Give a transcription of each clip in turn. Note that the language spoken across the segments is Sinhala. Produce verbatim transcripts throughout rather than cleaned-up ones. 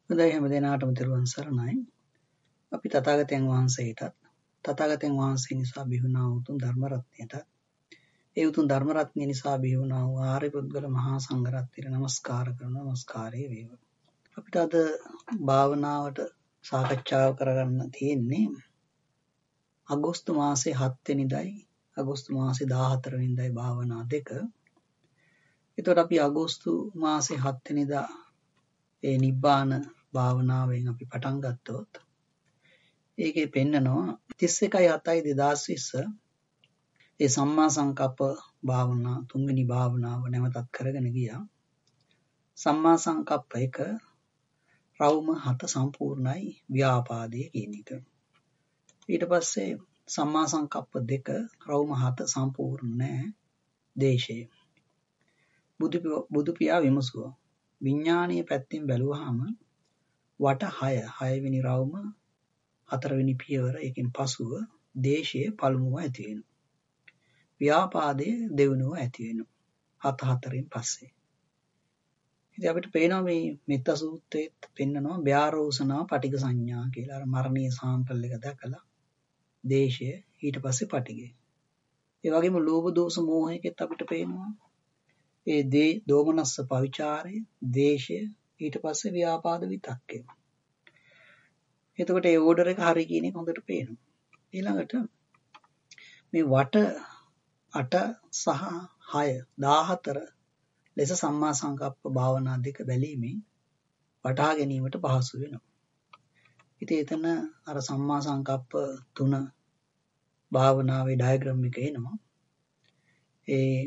හොඳයි හැම දිනාටම තෙරුවන් සරණයි. අපි තථාගතයන් වහන්සේටත් තථාගතයන් වහන්සේ නිසා බිහි වුණා වූ උතුම් ධර්ම රත්නයටත් ඒ උතුම් ධර්ම රත්නය නිසා බිහි වුණා වූ ආර්ය පුද්ගල මහා සංඝ රත්නයට නමස්කාර කරන නමස්කාරය වේවා. අපිට අද භාවනාවට සාකච්ඡාව කරගන්න තියෙන්නේ අගෝස්තු මාසේ හත් වෙනිදායි අගෝස්තු මාසේ දාහතර වෙනිදායි භාවනා දෙක. ඒතකොට අපි අගෝස්තු මාසේ හත් වෙනිදා ඒ නිබ්බාන භාවනාවෙන් අපි පටන් ගත්තොත් ඒකේ පෙන්නනවා තිස් එකයි හතයි දෙදාස් විස්ස ඒ සම්මා සංකප්ප භාවනා තුන්වෙනි භාවනාව නැවතත් කරගෙන ගියා. සම්මා සංකප්ප එක රවුම හත සම්පූර්ණයි ව්‍යාපාදයේ කියන එක. ඊට පස්සේ සම්මා සංකප්ප දෙක රවුම හත සම්පූර්ණ නැහැ දේශය. බුදු බුදු පියා විමසුවා. විඥානීය පැත්තෙන් බැලුවාම වට හය හයවෙනි රවුම හතරවෙනි පියවර ඒකෙන් පසුව දේශයේ පළමුව ඇති වෙනවා. ව්‍යාපාදයේ දෙවෙනුව ඇති වෙනවා. හත හතරෙන් පස්සේ. ඉතින් අපිට පේනවා මේ මෙත්ත සූත්‍රයේත් පෙන්නනවා ව්‍යාරෝසනා පටිඝ සංඥා කියලා. අර මරණීය සාම්පල් එක දැකලා දේශය ඊට පස්සේ පටිඝය. ඒ වගේම ලෝභ දෝෂ මෝහයකෙත් අපිට පේනවා ඒ දේ දෝමනස්ස පවිචාරය, දේශය ඊට පස්සේ ව්‍යාපාද විතක්කය. එතකොට ඒ ඕඩර් එක හරි කියන එක හොඳට පේනවා. ඊළඟට මේ වට අට සහ හය දාහතර ලෙස සම්මා සංකප්ප භාවනා දෙක බැලීමෙන් වටහා ගැනීමට පහසු වෙනවා. ඉතින් එතන අර සම්මා සංකප්ප තුන භාවනාවේ ඩයග්‍රෑම් එක එනවා. ඒ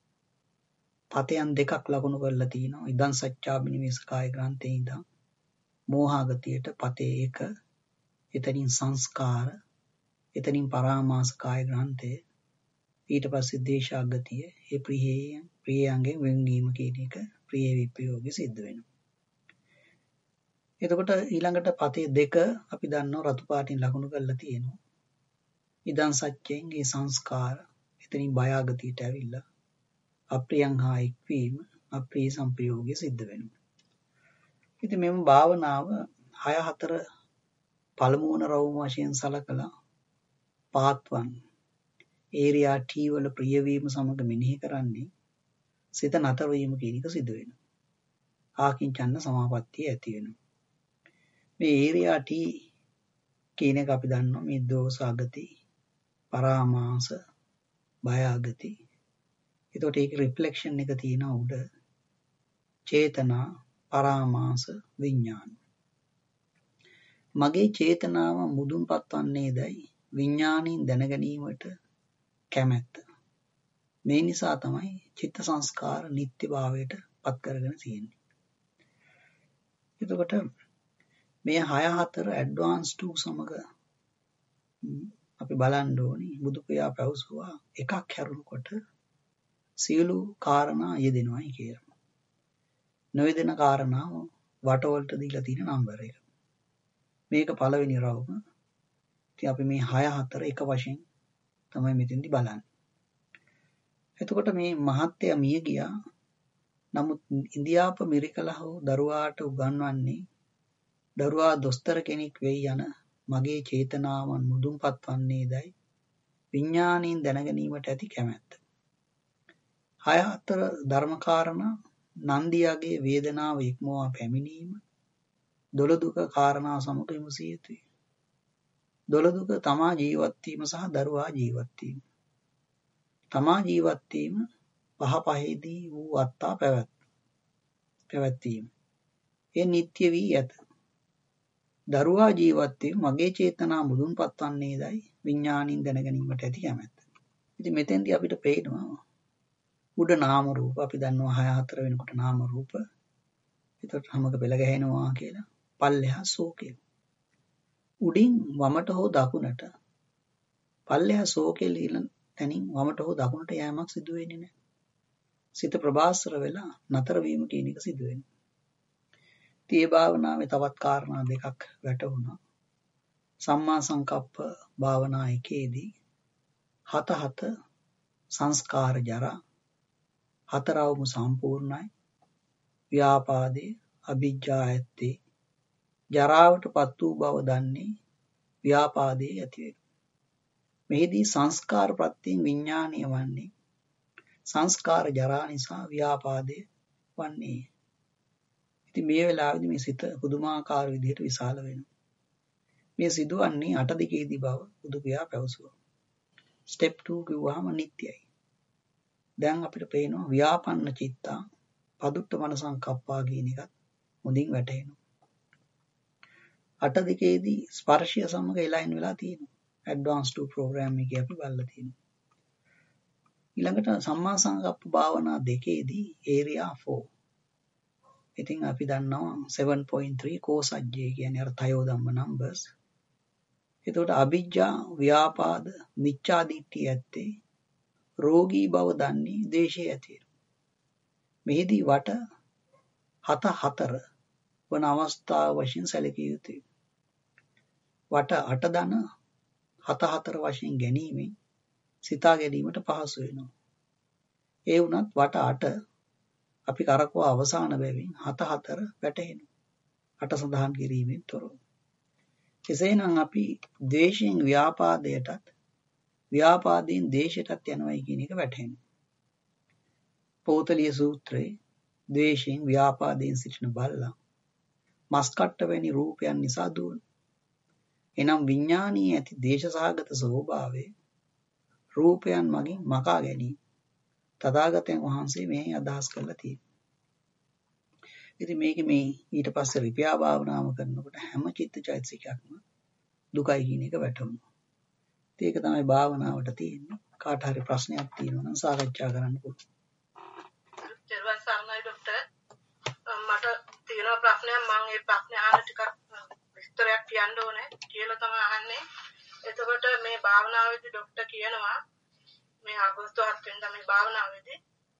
පතයන් දෙකක් ලකුණු කරලා තිනවා. ඉදන් සච්චාබිනිවේස කාය ග්‍රන්ථේ ඉඳන් මෝහාගතියට පතේ එක, එතනින් සංස්කාර, එතනින් පරාමාස කාය ග්‍රන්ථය, ඊට පස්සේ දේශාගතිය, ඒ ප්‍රියේ ප්‍රියයන්ගෙන් වෙන්වීම කියන එක ප්‍රිය විප්‍රයෝගය සිද්ධ වෙනවා. එතකොට ඊළඟට පතේ දෙක අපි දන්නවා රතු පාටින් ලකුණු කරලා තියෙනවා. ඉදන් සච්චෙන් ඒ සංස්කාර එතනින් බයාගතියට ඇවිල්ලා අප්‍රියං හා එක්වීම අප්‍රිය සංපයෝගය සිද්ධ වෙනවා. ඉතින් මෙම භාවනාව හය හතර පළමු වන රවුම වශයෙන් සලකලා පාත් වන් ඒරියා ටී වල ප්‍රියවීම සමග මෙනෙහි කරන්නේ සිත නතර වීම කියන එක සිදු වෙනවා. ආකින්චන්න සමාපත්තිය ඇති වෙනවා. මේ ඒරියා ටී කියන එක අපි දන්නවා මේ දෝසාගති, පරාමාස, බයාගති. එතකොට ඒක රිෆ්ලෙක්ෂන් එක තියෙනවා උඩ. චේතනා, පරාමාස, විඥාන. මගේ චේතනාව මුදුන්පත් වන්නේදයි විඥාණයෙන් දැනගැනීමට කැමැත්ත. මේ නිසා තමයි චිත්ත සංස්කාර නිත්‍ය භාවයට පත් කරගෙන තියෙන්නේ. එතකොට මේ හය හතර ඇඩ්වාන්ස් ටූ සමග අපි බලන්න ඕනේ බුදු පියා පැවසුවා එකක් හැරුණකොට සියලු කාරණා යෙදෙනවායි කියලා. නොයෙදෙන කාරණා වටවලට දීලා තියෙන නම්බර එක. මේක පළවෙනි රවුම. ඉතින් අපි මේ හය හතර එක වශයෙන් තමයි මෙතෙන්දි බලන්නේ. එතකොට මේ මහත්ය මිය ගියා. නමුත් ඉන්දියාප මිරිකලා හෝ දරුවාට උගන්වන්නේ දරුවා දොස්තර කෙනෙක් වෙයි යන මගේ චේතනාවන් මුදුන්පත් වන්නේදයි විඥාණයෙන් දැනගැනීමට ඇති කැමැත්ත. හය හතර ධර්මකාරණා නන්දියාගේ වේදනාව ඉක්මවා පැමිණීම දොළදුක කාරණා සමග විමසිය යුතුයි. දොළදුක තමා ජීවත් වීම සහ දරුවා ජීවත් වීම. තමා ජීවත් වීම පහ පහේදී වූ අත්තා පැවැත් පැවැත්වීම. ඒ නිට්ටය වී ඇත. දරුවා ජීවත් වීම මගේ චේතනා මුදුන්පත් වන්නේදයි විඥාණයෙන් දැනගැනීමට ඇති කැමැත්ත. ඉතින් මෙතෙන්දී අපිට පේනවා උඩ නාම රූප අපි දන්නවා හය හතර වෙනකොට නාම රූප. ඒකට හැමක පෙළ ගැහෙනවා කියලා. පල්ලෙහා ශෝකය. උඩින් වමට හෝ දකුණට පල්ලෙහා ශෝකය লীලන තැනින් වමට හෝ දකුණට යෑමක් සිදු වෙන්නේ නැහැ. සිත ප්‍රබාස්තර වෙලා නතර වීම කියන එක සිදු වෙනවා. ඉතින් මේ භාවනාවේ තවත් කාරණා දෙකක් වැටුණා. සම්මා සංකප්ප භාවනා එකේදී හත හත සංස්කාර ජරා හතරවම සම්පූර්ණයි. ව්‍යාපාදේ අභිජ්ජා ඇත්තේ ජරාවටපත් වූ බව දන්නේ ව්‍යාපාදයේ ඇති වෙනවා. මෙහිදී සංස්කාර ප්‍රත්‍යයෙන් විඥානය වන්නේ සංස්කාර ජරා නිසා ව්‍යාපාදය වන්නේ. ඉතින් මේ වෙලාවේදී මේ සිත පුදුමාකාර විදිහට විශාල වෙනවා. මේ සිදුවන්නේ අට දිකේදී බව බුදු පියා පැවසුවා. ස්ටෙප් two කිව්වහම නිට්ටයයි. දැන් අපිට පේනවා ව්‍යාපන්න චිත්තා පදුට්ඨ මන සංකප්පා කියන එකත් හොඳින් වැටහෙනවා. අට දිකේදී ස්පර්ශය සමග එලයින් වෙලා තියෙනවා. ඇඩ්වාන්ස් two ප්‍රෝග්‍රෑම් එකේ අපි බලලා තියෙනවා. ඊළඟට සම්මා සංකප්ප භාවනා දෙකේදී ඒරියා four. ඉතින් අපි දන්නවා seven point three කෝසජ්ජේ කියන්නේ අර තයෝ ධම්ම නම්බර්ස්. එතකොට අවිජ්ජා ව්‍යාපාද මිච්ඡා දිට්ඨිය ඇත්තේ රෝගී බව දන්නේ දේශය ඇති. මෙහිදී වට හත හතර වන අවස්ථාව වශයෙන් සැලකිය යුතුයි. වට අට දන හත හතර වශයෙන් ගැනීමෙන් සිතා ගැනීමට පහසු වෙනවා. ඒ වුණත් වට අට අපි කරකවා අවසාන බැවින් හත හතර වැටහෙනවා. අට සඳහන් කිරීමෙන් තොරව. එසේනම් අපි ද්වේෂයෙන් ව්‍යාපාදයටත් ව්‍යාපාදයෙන් දේශයටත් යනවායි කියන එක වැටහෙනවා. පෝතලිය සූත්‍රයේ ද්වේෂයෙන් ව්‍යාපාදයෙන් සිටින බල්ලා මස්කට්ට වැනි රූපයන් නිසා දුවන. එනම් විඥානීය ඇති දේශසහගත ස්වභාවය රූපයන් මගින් මකා ගැනීම. තථාගතයන් වහන්සේ මේ අදහස් කරලා තියෙනවා. ඉතින් මේක මේ ඊට පස්සේ රිපියා භාවනාව කරනකොට හැම චිත්තචෛතසිකයක්ම දුකයි කියන එක වැටහුණා. ඒක තමයි භාවනාවට තියෙන්නේ. කාට හරි ප්‍රශ්නයක් තියෙනවා නම් සාකච්ඡා කරන්න පුළුවන්. ඊර්වන් සර්ණයි ડોක්ටර් මට තියෙන ප්‍රශ්නයක් මම ඒ ප්‍රශ්නේ අහන්න ටිකක් විස්තරයක් කියන්න ඕනේ කියලා තමයි අහන්නේ. එතකොට මේ භාවනාවේදී ડોක්ටර් කියනවා මේ අගෝස්තු හත වෙනිදා මේ භාවනාවේදී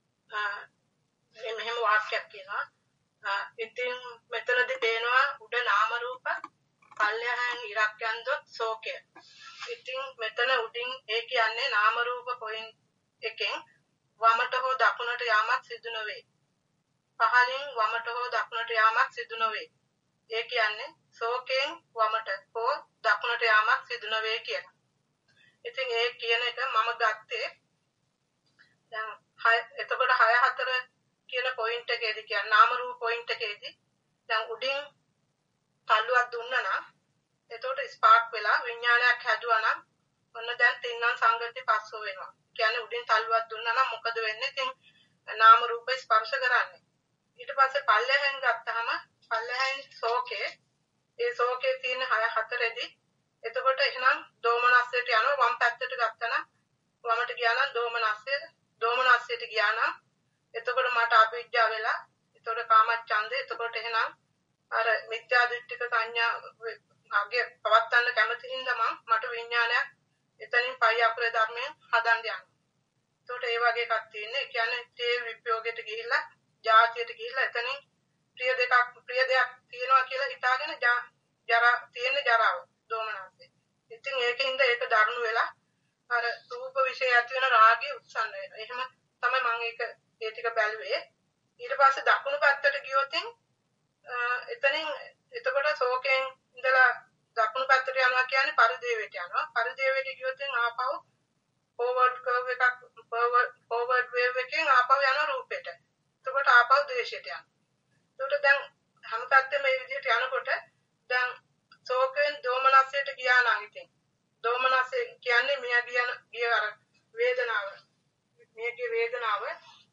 මෙහෙම වාක්‍යයක් කියනවා. ඉතින් මෙතනදී තේනවා උඩ නාම රූප පල්යයන් ඉරක් යන්දොත් ශෝකය. ඉතින් මෙතන උඩින් ඒ කියන්නේ නාම රූප පොයින්ට් එකෙන් වමට හෝ දකුණට යාමක් සිදු නොවේ. පහලින් වමට හෝ දකුණට යාමක් සිදු නොවේ. ඒ කියන්නේ ශෝකයෙන් වමට හෝ දකුණට යාමක් සිදු නොවේ කියන. ඉතින් ඒ කියන එක මම ගත්තේ දැන් එතකොට හය හතර කියන පොයින්ට් එකේදී කියන්නේ නාම රූප පොයින්ට් එකේදී දැන් උඩින් තල්ලුවක් දුන්නා නම් එතකොට ස්පාර්ක් වෙලා විඥානයක් හැදුවා නම් ඔන්න දැන් තින්නම් සංගති පස්සෝ වෙනවා. කියන්නේ උඩින් තල්ලුවක් දුන්නා නම් මොකද වෙන්නේ? ඉතින් නාම රූප ස්පර්ශ කරන්නේ. ඊට පස්සේ පල්ලෙහෙන් ගත්තාම පල්ලෙහෙන් ශෝකේ ඒ ශෝකේ තියෙන හය හතරේදී එතකොට එහෙනම් දෝමනස්සයට යනවා වම් පැත්තට ගත්තා නම් වමට ගියා නම් දෝමනස්සය දෝමනස්සයට ගියා නම් එතකොට මට අවිජ්ජා වෙලා එතකොට කාමච්ඡන්දේ එතකොට එහෙනම් අර මිත්‍යා දෘෂ්ටික සංඥා අගේ පවත්තන්න කැමති හින්දා මම මට විඥානයක් එතනින් පයි අපේ ධර්මයෙන් හදන්න යනවා. එතකොට ඒ වගේ එකක් තියෙන්නේ. ඒ කියන්නේ තේ විප්‍රයෝගයට ගිහිල්ලා ජාතියට ගිහිල්ලා එතනින් ප්‍රිය දෙකක් ප්‍රිය දෙයක් තියෙනවා කියලා හිතාගෙන ජරා තියෙන ජරාව දෝමනස්සේ. ඉතින් ඒකින්ද ඒක දරුණු වෙලා අර රූප විශේෂ ඇති වෙන රාගය උත්සන්න වෙනවා. එහෙම තමයි මම ඒක ඒ ටික බැලුවේ. ඊට පස්සේ දකුණු පැත්තට ගියොත් එතනින් එතකොට ශෝකයෙන් ඉඳලා දකුණු පැත්තට යනවා කියන්නේ පරිදේවයට යනවා. පරිදේවයට ගියොත් ආපහු ෆෝවර්ඩ් කර්ව් එකක් ෆෝවර්ඩ් වේව් එකෙන් ආපහු යන රූපෙට. එතකොට ආපහු ද්වේෂයට යනවා. එතකොට දැන් හැම පැත්තෙම මේ විදිහට යනකොට දැන් ශෝකයෙන් දෝමනස්සයට ගියා නම් ඉතින් දෝමනස්සේ කියන්නේ මෙයා කියන ගිය අර වේදනාව. මේකේ වේදනාව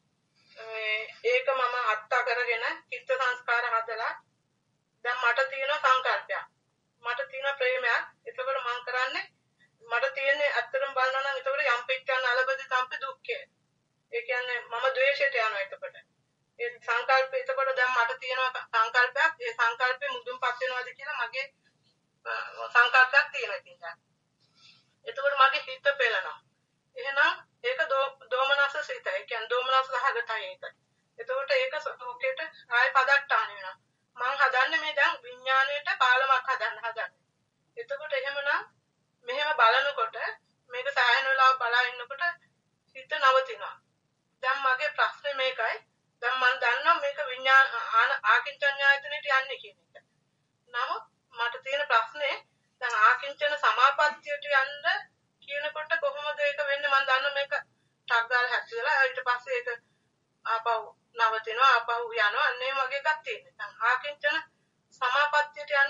ඒක මම අත්තා කරගෙන චිත්ත සංස්කාර හදලා දැන් මට තියෙන සංකල්පයක් මට තියෙන ප්‍රේමයක් එතකොට මම කරන්නේ මට තියෙන්නේ අත්තරම බලනවා නම් එතකොට යම් පිටකන අලබදි සම්ප දුක්ඛය ඒ කියන්නේ මම ද්වේෂයට යනවා එතකොට ඒ සංකල්ප එතකොට දැන් මට තියෙන සංකල්පයක් ඒ සංකල්පේ මුදුන්පත් වෙනවාද කියලා මගේ සංකල්පයක් තියෙනවා ඉතින් දැන් එතකොට මගේ හිත පෙළනවා එහෙනම් ඒක දෝමනස සිත. ඒ කියන්නේ දෝමනස සහගතයි ඒක. එතකොට ඒක සෝකේට ආය පදට්ටාන වෙනවා. මං හදන්නේ මේ දැන් විඥාණයට පාලමක් හදන්න හදන්නේ. එතකොට එහෙමනම් මෙහෙම බලනකොට මේක සායන වෙලාව බලා ඉන්නකොට හිත නවතිනවා. දැන් මගේ ප්‍රශ්නේ මේකයි. දැන් මම දන්නවා මේක විඥාන ආකින්චඤ්ඤායතනෙට යන්නේ කියන එක. නමුත්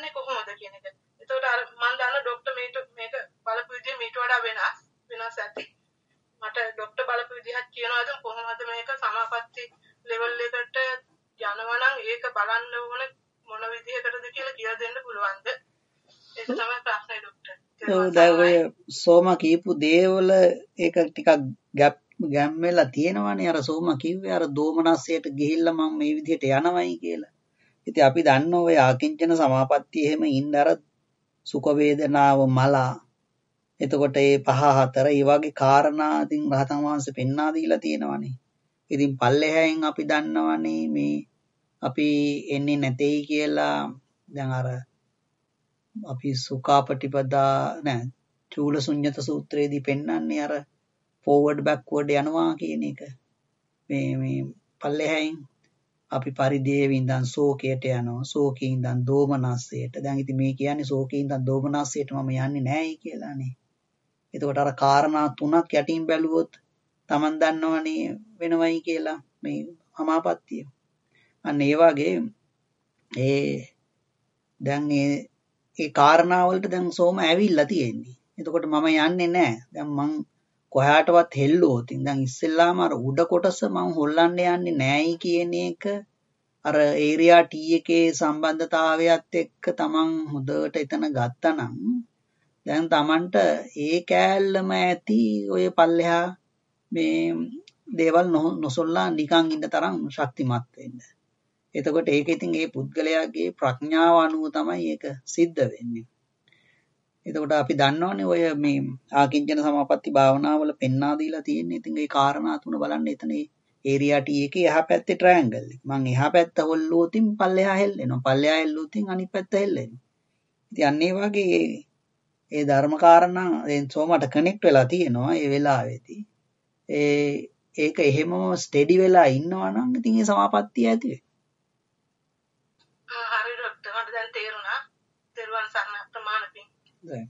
බලන්නේ කොහොමද කියන එක. එතකොට අර මම දන්න ડોක්ටර් මේක මේක බලපු විදිහ මීට වඩා වෙනස් වෙනස් ඇති. මට ડોක්ටර් බලපු විදිහක් කියනවාද කොහොමද මේක සමාපatti ලෙවල් එකට යනවා නම් ඒක බලන්න ඕන මොන විදිහකටද කියලා කියලා දෙන්න පුළුවන්ද? ඒක තමයි ප්‍රශ්නේ ડોක්ටර්. ඔව් දැන් ඔය සෝම කියපු දේවල ඒක ටිකක් ගැප් ගැම් වෙලා තියෙනවානේ. අර සෝම කිව්වේ අර දෝමනස්සයට ගිහිල්ලා මම මේ විදිහට යනවයි කියලා. ඉතින් අපි දන්නවා ඔය ආකින්චන සමාපත්තිය එහෙම ඉන්න අර සුඛ වේදනාව මලා එතකොට මේ පහ හතර ඒ වගේ කාරණා ඉතින් රහතන් වහන්සේ පෙන්වා දීලා තියෙනවානේ. ඉතින් පල්ලෙහායෙන් අපි දන්නවනේ මේ අපි එන්නේ නැtei කියලා දැන් අර අපි සුඛාපටිපදා නෑ චූල ශුන්්‍යත සූත්‍රයේදී පෙන්වන්නේ අර ෆෝවර්ඩ් බෑක්වර්ඩ් යනවා කියන එක. මේ මේ පල්ලෙහායෙන් අපි පරිදේව ඉඳන් ශෝකයට යනවා. ශෝකේ ඉඳන් දෝමනස්සයට. දැන් ඉතින් මේ කියන්නේ ශෝකේ ඉඳන් දෝමනස්සයට මම යන්නේ නෑයි කියලානේ. එතකොට අර කාරණා තුනක් යටින් බැලුවොත් Taman දන්නවනේ වෙනවයි කියලා මේ සමාපත්තිය. අන්න ඒ වගේ ඒ දැන් ඒ ඒ කාරණා වලට දැන් සෝම ඇවිල්ලා තියෙන්නේ. එතකොට මම යන්නේ නෑ. දැන් මං කොහාටවත් හෙල්ලුවොත් දැන් ඉස්සෙල්ලාම අර උඩ කොටස මං හොල්ලන්න යන්නේ නෑයි කියන එක අර ඒරියා T එකේ සම්බන්ධතාවයත් එක්ක Taman හොඳට එතන ගත්තනම් දැන් Tamanට ඒ කෑල්ලම ඇති ඔය පල්ලෙහා මේ දේවල් නොසොල්ලා නිකන් ඉන්න තරම් ශක්තිමත් වෙන්න. එතකොට ඒක ඉතින් ඒ පුද්ගලයාගේ ප්‍රඥාව අනුව තමයි ඒක සිද්ධ වෙන්නේ. එතකොට අපි දන්නවනේ ඔය මේ ආකින්චන සමාපatti භාවනාවල පෙන්වා දීලා තියෙන්නේ. ඉතින් ඒ කාරණා තුන බලන්න එතන ඒරියා T එකේ එහා පැත්තේ ට්‍රයැන්ගල් එක. මං එහා පැත්ත හොල්ලුවොත් පල්ලෙහා හෙල්ලෙනවා. පල්ලෙහා හෙල්ලුවොත් අනිත් පැත්ත හෙල්ලෙනවා. ඉතින් අන්න ඒ වගේ ඒ ධර්ම කාරණා දැන් සෝමට කනෙක්ට් වෙලා තියෙනවා ඒ වෙලාවේදී. ඒ ඒක එහෙමම ස්ටෙඩි වෙලා ඉන්නවා නම් ඉතින් ඒ සමාපත්තිය ඇති වෙයි. ආ හරි ડોක්ටර් මට දැන් තේරුණා. තේරුවන් සරණ ප්‍රමාණ පිං. දැන්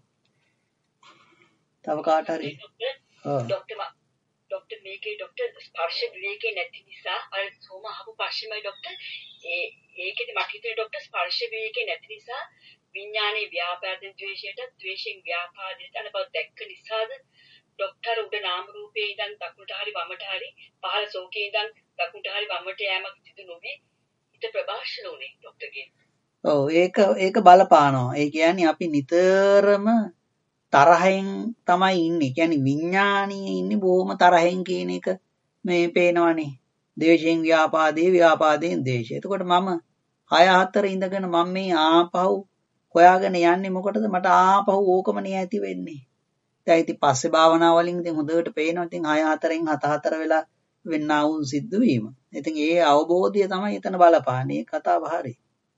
තව කාට හරි ඔව් ડોක්ටර් ડોක්ටර් මේකේ ડોක්ටර් ස්පර්ශ විවේකේ නැති නිසා අර සෝම අහපු ප්‍රශ්නමයි ડોක්ටර් ඒ ඒකෙදි මට හිතෙන්නේ ડોක්ටර් ස්පර්ශ විවේකේ නැති නිසා විඥානයේ ව්‍යාපාද ද්වේෂයට ද්වේෂයෙන් ව්‍යාපාදයට අන බව දැක්ක නිසාද ડોක්ටර් උඩ නාම රූපේ ඉඳන් දකුණට හරි වමට හරි පහළ ශෝකේ ඉඳන් දකුණට හරි වමට යෑමක් සිදු නොවේ හිත ප්‍රභාෂණ උනේ ડોක්ටර්ගේ. ඔව් ඒක ඒක බලපානවා. ඒ කියන්නේ අපි නිතරම තරහෙන් තමයි ඉන්නේ. කියන්නේ විඥානීය ඉන්නේ බොහොම තරහෙන් කියන එක මේ පේනවනේ. ද්වේෂයෙන් ව්‍යාපාදේ ව්‍යාපාදයෙන් ද්වේෂය. එතකොට මම හය හතර ඉඳගෙන මම මේ ආපහු හොයාගෙන යන්නේ මොකටද? මට ආපහු ඕකම නේ ඇති වෙන්නේ. දැන් ඉතින් පස්සේ භාවනා වලින් ඉතින් හොඳට පේනවා. ඉතින් හය හතරෙන් හත හතර වෙලා වෙන්නා වූ සිද්ධ වීම. ඉතින් ඒ අවබෝධය තමයි එතන බලපාන්නේ. කතාව හරියි.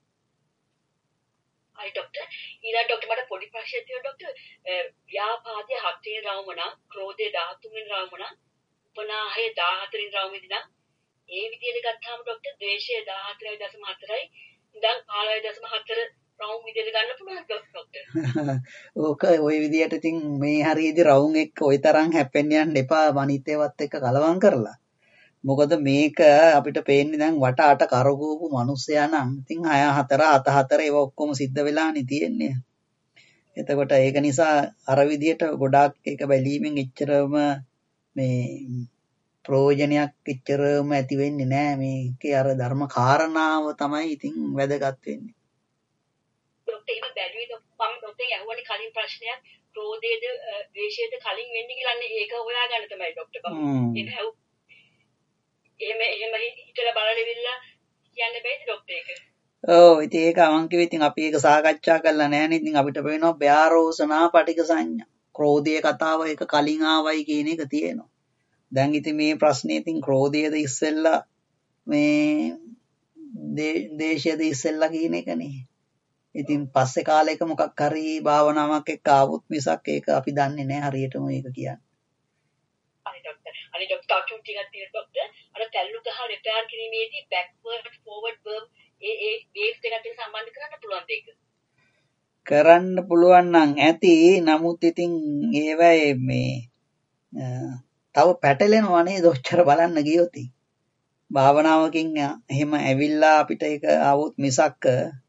අයි ડોක්ටර් ඊළඟ ડોක්ටර් මට පොඩි ප්‍රශ්නයක් තියෙනවා ડોක්ටර් ව්‍යාපාදයේ හත් වෙනි රවුම නම් ක්‍රෝධයේ දහතුන් වෙනි රවුම නම් උපනාහයේ දහහතර වෙනි රවුමේදී නම් ඒ විදිහට ගත්තාම ડોක්ටර් ද්වේෂය දහහතරයි දශම හතරයි ඉඳන් පහළොවයි දශම හතර රවුම් විදිහට ගන්න පුළුවන් ડોක්ටර්. ඕක ওই විදිහට ඉතින් මේ හරියේදී රවුම් එක්ක ওই තරම් හැපෙන්න යන්න එපා අනිත් ඒවත් එක්ක කලවම් කරලා. මොකද මේක අපිට පේන්නේ දැන් වට අට කරකවපු මිනිස්සයා නම් ඉතින් හය හතර අත හතර ඒව ඔක්කොම සිද්ධ වෙලානේ තියෙන්නේ. එතකොට ඒක නිසා අර විදියට ගොඩාක් ඒක බැලීමෙන් එච්චරම මේ ප්‍රයෝජනයක් එච්චරම ඇති වෙන්නේ නැහැ. මේකේ අර ධර්ම කාරණාව තමයි ඉතින් වැදගත් වෙන්නේ. ડોක්ටර් එහෙම බැලුවේ මම ડોක්ටර් ඇහුවානේ කලින් ප්‍රශ්නයක් ක්‍රෝධයේද ද්වේෂයේද කලින් වෙන්නේ කියලානේ ඒක හොයාගන්න තමයි ડોක්ටර් බම්. ඒක ඇහුව එහෙම එහෙම හිතලා බලලෙවිලා කියන්න බෑද ડોක්ටර් ඒක? ඔව් ඉතින් ඒක අවංකව ඉතින් අපි ඒක සාකච්ඡා කරලා නැහැනේ. ඉතින් අපිට පේනවා ව්‍යාරෝසනා පටික සංඥා. ක්‍රෝධයේ කතාව ඒක කලින් ආවයි කියන එක තියෙනවා. දැන් ඉතින් මේ ප්‍රශ්නේ ඉතින් ක්‍රෝධයේද ඉස්සෙල්ලා මේ දේශයේද ඉස්සෙල්ලා කියන එකනේ. ඉතින් පස්සේ කාලයක මොකක් හරි භාවනාවක් එක්ක ආවොත් මිසක් ඒක අපි දන්නේ නැහැ හරියටම ඒක කියන්නේ. හරි ડોක්ටර්. අනිත් ડોක්ටර් අචුන් ටිකක් තියෙන ડોක්ටර් අර තැල්ලු ගහ රිපෙයාර් කිරීමේදී බෑක්වර්ඩ් ෆෝවර්ඩ් වර්බ් ඒ ඒ වේව්ස් දෙකට සම්බන්ධ කරන්න පුළුවන් දෙයක. කරන්න පුළුවන් නම් ඇති. නමුත් ඉතින් ඒවයි මේ තව පැටලෙනවා නේද ඔච්චර බලන්න ගියොත්. භාවනාවකින් එහෙම ඇවිල්ලා අපිට ඒක ආවොත් මිසක්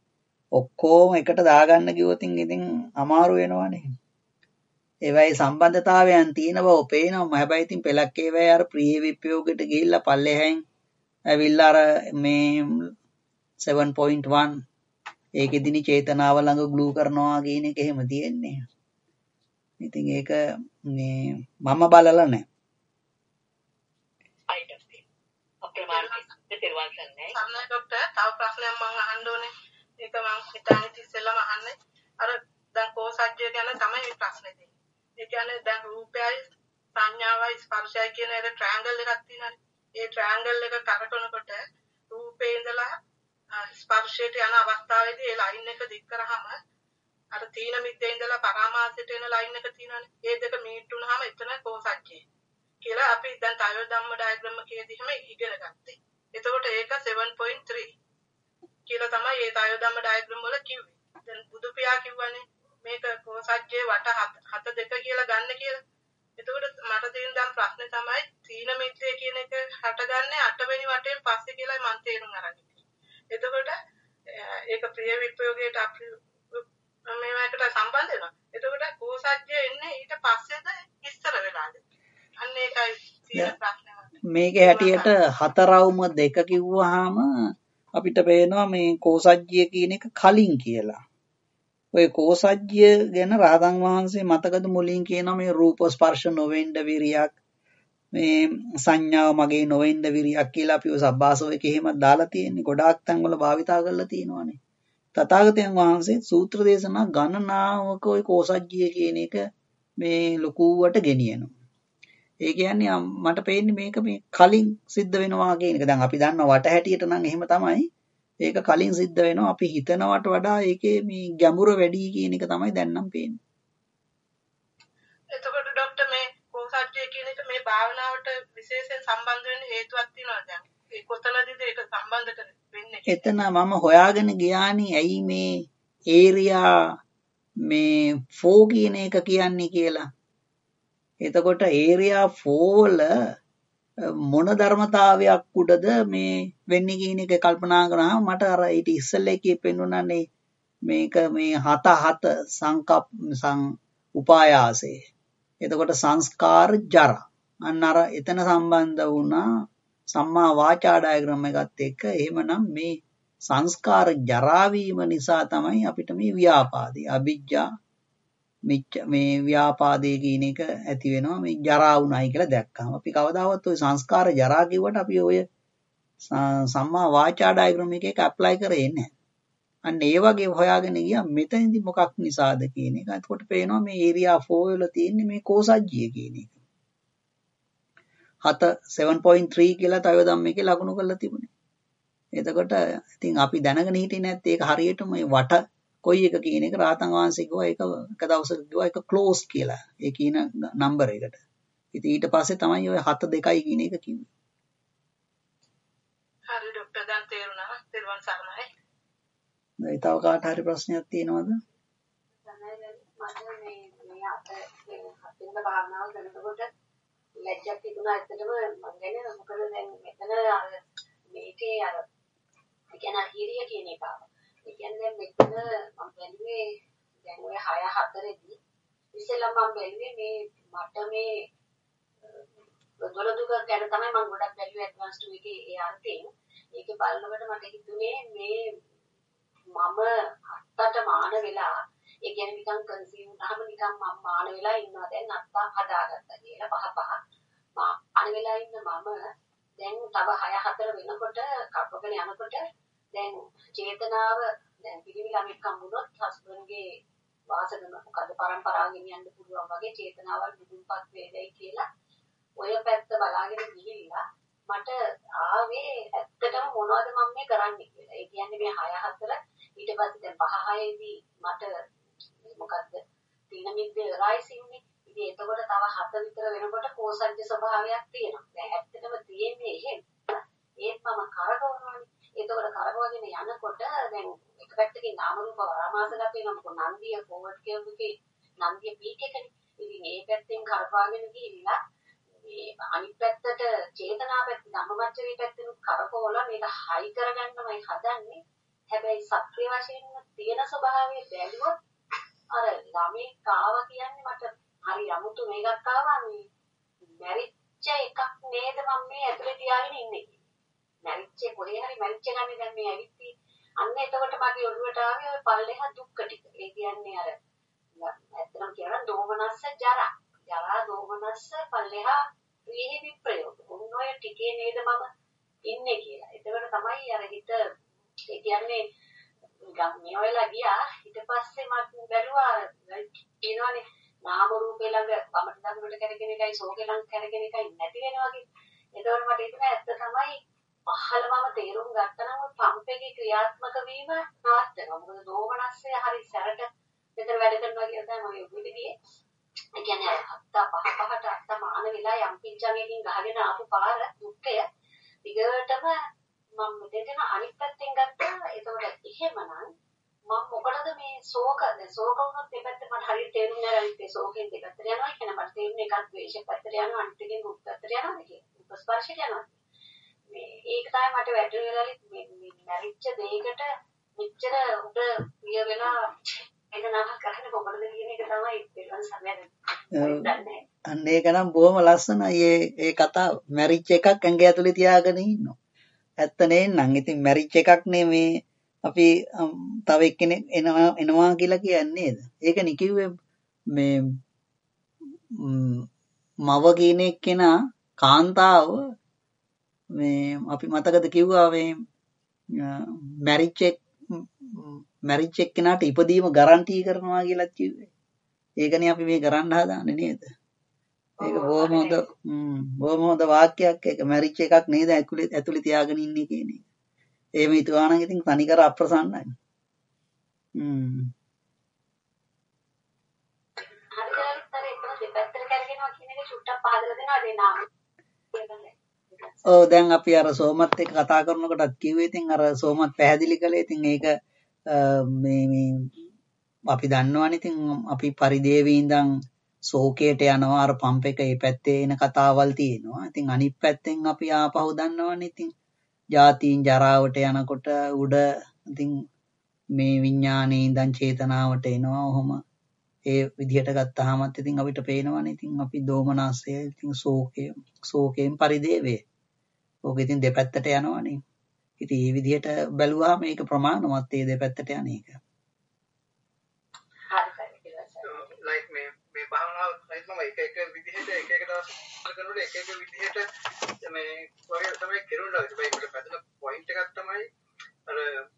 ඔක්කොම එකට දාගන්න කිව්වොත් ඉතින් අමාරු වෙනවනේ. ඒවයි සම්බන්ධතාවයන් තියෙන බව පේනවා. හැබැයි ඉතින් පෙලක් ඒවයි අර ප්‍රිය විප්‍රයෝගයට ගිහිල්ලා පල්ලෙහැන් ඇවිල්ලා අර මේ seven point one ඒකෙදිනි චේතනාව ළඟ ග්ලූ කරනවා කියන එක එහෙම තියෙන්නේ. ඉතින් ඒක මේ මම බලලා නැහැ. අයිඩොක්ටර් අප්‍රමාණික තෙරුවන් සරණයි. සම්මයි ડોක්ටර් තව ප්‍රශ්නයක් මම අහන්න ඕනේ. ඒක මම හිතන්නේ ඉතිස්සෙල්ලාම අහන්නේ. අර දැන් කෝසජ්ජය ගැන තමයි මේ ප්‍රශ්නේ තියෙන්නේ. ඒ කියන්නේ දැන් රූපයයි සංඥාවයි ස්පර්ශයයි කියන එක ට්‍රයැන්ගල් එකක් තියෙනවානේ. ඒ ට්‍රයැන්ගල් එක කරකවනකොට රූපේ ඉඳලා ස්පර්ශයට යන අවස්ථාවේදී ඒ ලයින් එක දික් කරාම අර තීන මිද්දේ ඉඳලා පරාමාසයට එන ලයින් එක තියෙනවානේ. ඒ දෙක මීට් වුණාම එතන කෝසජ්ජය කියලා අපි දැන් ටයර් ධම්ම ඩයග්‍රෑම් එකේදී හැම ඉගෙන ගත්තේ. එතකොට ඒක seven point three කියලා තමයි ඒ ටයර් ධම්ම ඩයග්‍රෑම් වල කිව්වේ. දැන් බුදු පියා කිව්වනේ මේක කෝසජ්ජේ වට හත දෙක කියලා ගන්න කියලා. එතකොට මට තියෙන දැන් ප්‍රශ්නේ තමයි තීන මිද්දේ කියන එක හටගන්නේ අට වෙනි වටෙන් පස්සේ කියලා මම තේරුම් අරන් ඉන්නේ. එතකොට ඒක ප්‍රිය විප්‍රයෝගයට අපි මේකට සම්බන්ධ වෙනවා. එතකොට කෝසජ්ජය එන්නේ ඊට පස්සේද ඉස්සර වෙලාද? අන්න ඒකයි තියෙන ප්‍රශ්නේ. මේකේ හැටියට හතරවුම දෙක කිව්වහම අපිට පේනවා මේ කෝසජ්ජය කියන එක කලින් කියලා. ඔය කෝසජ්ජය ගැන රහතන් වහන්සේ මතකද මුලින් කියනවා මේ රූප ස්පර්ශ නොවෙන්න විරියක් මේ සංඥාව මගේ නොවෙන්න විරියක් කියලා අපි ඔය සබ්බාසවකේ එහෙම දාලා තියෙන්නේ. ගොඩාක් තැන්වල භාවිතා කරලා තියෙනවානේ. තථාගතයන් වහන්සේ සූත්‍ර දේශනා ගණනාවක ඔය කෝසජ්ජය කියන එක මේ ලොකුවට ගෙනියනවා. ඒ කියන්නේ මට පේන්නේ මේක මේ කලින් සිද්ධ වෙනවා කියන එක. දැන් අපි දන්නවා වට හැටියට නම් එහෙම තමයි. ඒක කලින් සිද්ධ වෙනවා. අපි හිතනවට වඩා ඒකේ මේ ගැඹුර වැඩි කියන එක තමයි දැන් නම් පේන්නේ. එතකොට ડોක්ටර් මේ කෝසජ්ජය කියන එක මේ භාවනාවට විශේෂයෙන් සම්බන්ධ වෙන්න හේතුවක් තියෙනවද දැන්? ඒ කොතනදීද ඒක සම්බන්ධ වෙන්නේ? එතන මම හොයාගෙන ගියානේ ඇයි මේ ඒරියා මේ four කියන එක කියන්නේ කියලා. එතකොට ඒරියා four වල මොන ධර්මතාවයක් උඩද මේ වෙන්නේ කියන එක කල්පනා කරාම මට අර ඊට ඉස්සෙල්ලා එකේ පෙන්වන්නනේ මේක මේ හත හත සංකප් සං උපායාසේ. එතකොට සංස්කාර ජරා. අන්න අර එතන සම්බන්ධ වුණා සම්මා වාචා ඩයග්‍රෑම් එකත් එක්ක. එහෙමනම් මේ සංස්කාර ජරා වීම නිසා තමයි අපිට මේ ව්‍යාපාදේ අවිජ්ජා මේ ව්‍යාපාදේ කියන එක ඇති වෙනවා. මේ ජරා වුණයි කියලා දැක්කම අපි කවදාවත් ওই සංස්කාර ජරා කිව්වට අපි ඔය සම්මා වාචා ඩයග්‍රෑම් එකේ ඇප්ලයි කරේ නැහැ. අන්න ඒ වගේ හොයාගෙන ගියා මෙතනදි මොකක් නිසාද කියන එක. එතකොට පේනවා මේ ඒරියා four වල තියෙන්නේ මේ කෝසජ්ජිය කියන එක. හත seven point three කියලා තව ධම්මේකේ ලකුණු කරලා තිබුණේ. එතකොට ඉතින් අපි දැනගෙන හිටියේ නැත්නම් ඒක හරියටම මේ වට කොයි එක කියන එක රාතන් වහන්සේ කිව්වා ඒක එක දවසක කිව්වා ඒක ක්ලෝස් කියලා. ඒ කියන නම්බර් එකට. ඉතින් ඊට පස්සේ තමයි ඔය හත දෙකයි කියන එක කිව්වේ. හරි ડોක්ටර් දැන් තේරුණා. තේරුවන් සරණයි. මේ තව කාට හරි ප්‍රශ්නයක් තියෙනවද? මට මේ මේ අත හතින්ද භාවනාව කරනකොට ලැජ්ජක් තිබුණා ඇත්තටම මම කියන්නේ මොකද දැන් මෙතන අර මේකේ අර ඒ කියන්නේ හිරිය කියන එක. ඒ කියන්නේ මෙතන මම බැලුවේ දැන් ඔය හය හතරේදී ඉස්සෙල්ලා මම බැලුවේ මේ මට මේ දොළදුක ගැන තමයි මම ගොඩක් බැලුවේ ඇඩ්වාන්ස් ටු එකේ ඒ අර්ථයෙන්. ඒකේ බලනකොට මට හිතුනේ මේ මම අත්තට මාන වෙලා ඒ කියන්නේ නිකන් කන්සියුම් වුණාම නිකන් මම මාන වෙලා ඉන්නවා දැන් අත්තා හදාගත්තා කියලා පහ පහ මාන වෙලා ඉන්න මම දැන් තව හය හතර වෙනකොට කප්පගෙන යනකොට දැන් චේතනාව දැන් පිළිවි ළමෙක් හම්බුනොත් හස්බන්ඩ්ගේ වාසන මොකද පරම්පරාවෙන් යන්න පුළුවන් වගේ චේතනාවල් දුදුම්පත් වේදයි කියලා ඔය පැත්ත බලාගෙන ගිහිල්ලා මට ආවේ ඇත්තටම මොනවද මම මේ කරන්නේ කියලා. ඒ කියන්නේ මේ හය හතර ඊට පස්සේ දැන් පහ හයේදී මට මොකද්ද තීන මිද්දේ රයිසින්නේ. ඉතින් එතකොට තව හත විතර වෙනකොට කෝසජ්ජ ස්වභාවයක් තියෙනවා. දැන් ඇත්තටම තියෙන්නේ එහෙම. ඒත් මම කරකවනවානේ. එතකොට කරකවගෙන යනකොට දැන් එක පැත්තකින් නාම රූප වරමාසගත වෙනවා. මොකද නන්දිය ෆෝවර්ඩ් කියුවේ නන්දිය පීක් එකනේ. ඉතින් මේ පැත්තෙන් කරකවාගෙන ගිහිල්ලා මේ අනිත් පැත්තට චේතනා පැත්ත ධම්මමච්චරේ පැත්තෙන් කරකවලා මේක හයි කරගන්නමයි හදන්නේ. හැබැයි සත්‍ය වශයෙන්ම තියෙන ස්වභාවය බැලුවොත් අර ළමේ කාව කියන්නේ මට හරි අමුතු මේකක් ආවා මේ මැරිච්ච එකක් නේද මම මේ ඇතුලේ තියාගෙන ඉන්නේ. මැරිච්ච කොහේ හරි මැරිච්ච ගන්නේ දැන් මේ ඇවිත්ටි. අන්න එතකොට මගේ ඔළුවට ආවේ ඔය පල්ලෙහා දුක්ඛ ටික. ඒ කියන්නේ අර ඇත්තටම කියනවා දෝමනස්ස ජරා. ජරා දෝමනස්ස පල්ලෙහා ප්‍රියෙහි විප්‍රයෝග. උන් ඔය ටිකේ නේද මම ඉන්නේ කියලා. එතකොට තමයි අර හිත ඒ කියන්නේ ගම්මිය වෙලා ගියා. ඊට පස්සේ මම බැලුවා කියනවානේ නාම රූපේ ළඟ වමට දකුණට කරගෙන එකයි සෝකේ ළඟ කරගෙන එකයි නැති වෙනවා වගේ. එතකොට මට හිතුණා ඇත්ත තමයි පහළවම තේරුම් ගත්තනම් ඔය පම්ප් එකේ ක්‍රියාත්මක වීම නවත්තනවා. මොකද දෝමනස්සේ හරි සැරට මෙතන වැඩ කරනවා කියලා තමයි මම ඔබිටියේ. ඒ කියන්නේ අත්ත පහ පහට අත්ත මාන වෙලා යම් පිංචාවකින් ගහගෙන ආපු පාර දුක්ඛය දිගටම මම මෙතන අනිත් පැත්තෙන් ගත්තා. ඒතකොට එහෙමනම් මම මොකටද මේ ශෝක දැන් ශෝක වුණොත් දෙපැත්ත මට හරියට තේරුම් ගන්න අනිත් ශෝකෙන් දෙපැත්තට යනවා කියන මට තේරුනේ එකක් ද්වේෂ පැත්තට යනවා අනිත් එකෙන් දුක් පැත්තට යනවා කියන උපස්පර්ශයට යනවා. මේ ඒක තමයි මට වැටුනේ මේ මැරිච්ච දෙයකට මෙච්චර උඩ ප්‍රිය වෙලා එදනාව කරන්න කොහොමද කියන එක තමයි පිළිවන් සමයන්නේ. අන්න ඒක නම් බොහොම ලස්සනයි ඒ ඒ කතාව. මැරිච්ච එකක් ඇඟ ඇතුලේ තියාගෙන ඉන්නවා. ඇත්ත නේනම්. ඉතින් මැරිච්ච එකක් නේ මේ අපි තව එක්කෙනෙක් එනවා එනවා කියලා කියන්නේ නේද? ඒකනේ කිව්වේ මේ මව කියන එක්කෙනා කාන්තාව මේ අපි මතකද කිව්වා මේ මැරිච්ච මැරිච්ච එක්කෙනාට ඉපදීම ගාරන්ටි කරනවා කියලා කිව්වේ. ඒකනේ අපි මේ කරන්න හදාන්නේ නේද? ඒක බොහොම හොඳ හ්ම් බොහොම හොඳ වාක්‍යයක්. ඒක මැරිච්ච එකක් නේද ඇතුලේ ඇතුලේ තියාගෙන ඉන්නේ කියන එක. එහෙම හිතුවා නම් ඉතින් තනිකර අප්‍රසන්නයි. හ්ම්. හරියට ඒක දෙපැත්තට කරගෙනවා කියන එක චුට්ටක් පහදලා දෙනවා ඒ නාම. ඔව් දැන් අපි අර සෝමත් එක්ක කතා කරනකොටත් කිව්වේ ඉතින් අර සෝමත් පැහැදිලි කළේ ඉතින් ඒක මේ මේ අපි දන්නවනේ ඉතින් අපි පරිදේවී ඉඳන් ශෝකයට යනවා අර පම්ප් එක ඒ පැත්තේ එන කතාවල් තියෙනවා. ඉතින් අනිත් පැත්තෙන් අපි ආපහු දන්නවනේ ඉතින් ජාතීන් ජරාවට යනකොට උඩ ඉතින් මේ විඥානයේ ඉඳන් චේතනාවට එනවා. ඔහොම ඒ විදිහට ගත්තාමත් ඉතින් අපිට පේනවනේ ඉතින් අපි දෝමනසය ඉතින් ශෝකය ශෝකයෙන් පරිදේවේ. ඕක ඉතින් දෙපැත්තට යනවනේ. ඉතින් මේ විදිහට බැලුවාම මේක ප්‍රමාණවත් ඒ දෙපැත්තට යන එක. like මේ මේ භාවනාව like මම එක එක විදිහට එක එක දවස් කරනකොට එක එක විදිහට මේ වගේ තමයි කෙරුණා. ඒකේ පැත්තට පොයින්ට් එකක් තමයි අර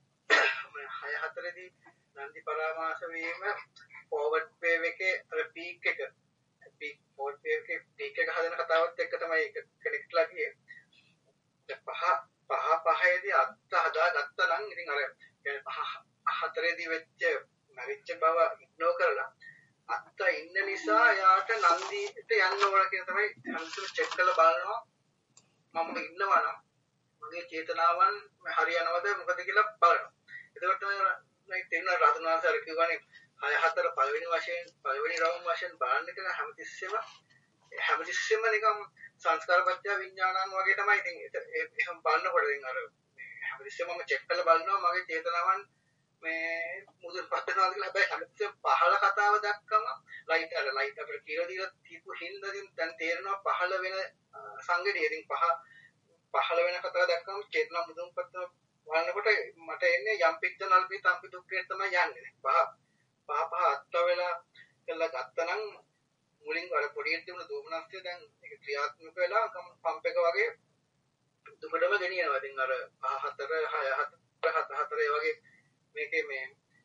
හය හතරේදී නන්දි පරාමාස වීම forward wave එකේ අර peak එක peak forward wave එකේ peak එක හදන කතාවත් එක්ක තමයි ඒක කනෙක්ට් ලා ගියේ. පහ පහ පහේදී අත්ත හදාගත්තා නම් ඉතින් අර පහ හතරේදී වෙච්ච මරිච්ච බව ඉග්නෝ කරලා අත්ත ඉන්න නිසා යාට නන්දිට යන්න ඕන කියන තමයි අන්තිම චෙක් කරලා බලනවා මම ඉන්නවා නම් මගේ චේතනාවන් හරියනවද මොකද කියලා බලනවා. එතකොට මේ තේරෙන රතනාසාර කියවනේ හය හතර පළවෙනි වශයෙන් පළවෙනි රවුම් වශයෙන් බලන්න කියලා හැමතිස්සෙම හැමතිස්සෙම නිකම් සංස්කාරපත්‍ය විඥානං වගේ තමයි. ඉතින් එහෙම බලනකොට ඉතින් අර හැමතිස්සෙම මම චෙක් කරලා බලනවා මගේ චේතනාවන් මේ මුදුන්පත් වෙනවා කියලා. හැබැයි හැමතිස්සෙම පහළ කතාව දැක්කම ලයිට් අර ලයිට් අපිට කියලා දීලා තියපු හින්දාකින් දැන් තේරෙනවා පහළ වෙන සංගතිය. ඉතින් පහ පහළ වෙන කතාව දැක්කම චේතනා මුදුන්පත් බලනකොට මට එන්නේ යම් පිට නල්පි තම්පි දුක්ඛේ තමයි යන්නේ. පහ පහ පහ අත්ත වෙලා කියලා ගත්තනම් මුලින් අර පොඩියට තිබුණ දෝමනස්ය දැන් ඒක ක්‍රියාත්මක වෙලා පම්ප් එක වගේ දුකටම ගෙනියනවා. ඉතින් අර පහ හතර හය හතර හත හතර ඒ වගේ මේකේ මේ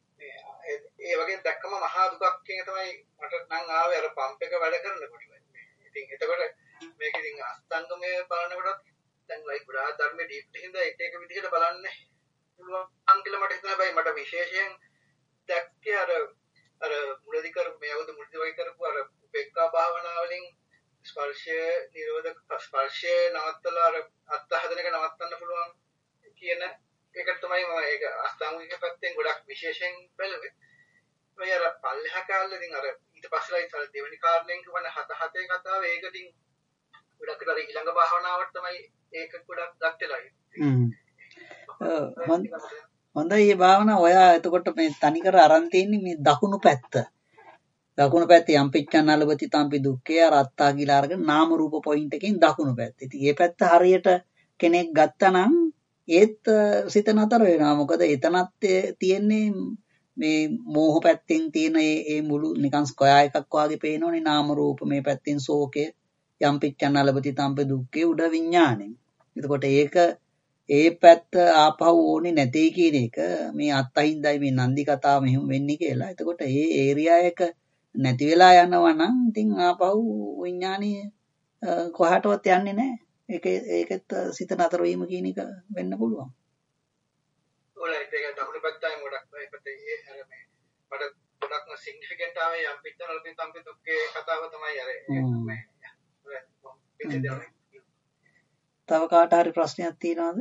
ඒ වගේ දැක්කම මහා දුකක් කියන තමයි මට නම් ආවේ අර පම්ප් එක වැඩ කරනකොට. ඉතින් එතකොට මේක ඉතින් අස්තංගමයේ බලනකොටත් දැන් ලයික් ගොඩාක් ධර්මයේ ඩීප් හින්දා එක එක විදිහට බලන්න පුළුවන් කියලා මට හිතෙනවා. බයි මට විශේෂයෙන් දැක්කේ අර අර මුලදී කර මේ අවුරුදු මුලදී වගේ කරපු අර උපේක්ඛා භාවනාව වලින් ස්පර්ශය නිරෝධක ස්පර්ශය නවත්තලා අර අත්ත හදන එක නවත්තන්න පුළුවන් කියන එක තමයි මම ඒක අස්තංගික පැත්තෙන් ගොඩක් විශේෂයෙන් බැලුවේ. මම අර පල්ලෙහා කාලේ ඉතින් අර ඊට පස්සේ ඉතින් දෙවෙනි කාරණයෙන් කියවන හත හතේ කතාව ඒක ඉතින් ගොඩක් අර ඊළඟ භාවනාවට තමයි ඒක ගොඩක් දක්ටලා. හ්ම්. හොඳයි මේ භාවනාව ඔයා එතකොට මේ තනිකර අරන් තියෙන්නේ මේ දකුණු පැත්ත. දකුණු පැත්තේ යම්පිච්චන් අලබති තම්පි දුක්ඛය රත්තා කියලා අරගෙන නාම රූප පොයින්ට් එකකින් දකුණු පැත්ත. ඉතින් මේ පැත්ත හරියට කෙනෙක් ගත්තා නම් ඒත් සිත නතර වෙනවා. මොකද එතනත් තියෙන්නේ මේ මෝහ පැත්තෙන් තියෙන ඒ ඒ මුළු නිකන් ස්ක්වයර් එකක් වගේ පේනෝනේ නාම රූප මේ පැත්තෙන් ශෝකය යම්පිච්චන් අලබති තම්පි දුක්ඛය උඩ විඥාණය. එතකොට ඒක ඒ පැත්ත ආපහු ඕනේ නැtei කියන එක මේ අත්හින්දයි මේ නන්දි කතාව මෙහෙම වෙන්නේ කියලා. එතකොට ඒ ඒරියා එක නැති වෙලා යනවා නම් ඉතින් ආපහු විඥානීය කොහාටවත් යන්නේ නැහැ. ඒක ඒකෙත් සිත නතර වීම කියන එක වෙන්න පුළුවන්. ඔය ඒක දකුණු පැත්තෙන් ගොඩක් මේ පැත්තේ අර මේ මට ගොඩක්ම සිග්නිෆිකන්ට් ආවේ යම් පිටතන වලින් තම්පි දුක්ඛේ කතාව තමයි අර මේ තව කාට හරි ප්‍රශ්නයක් තියෙනවද?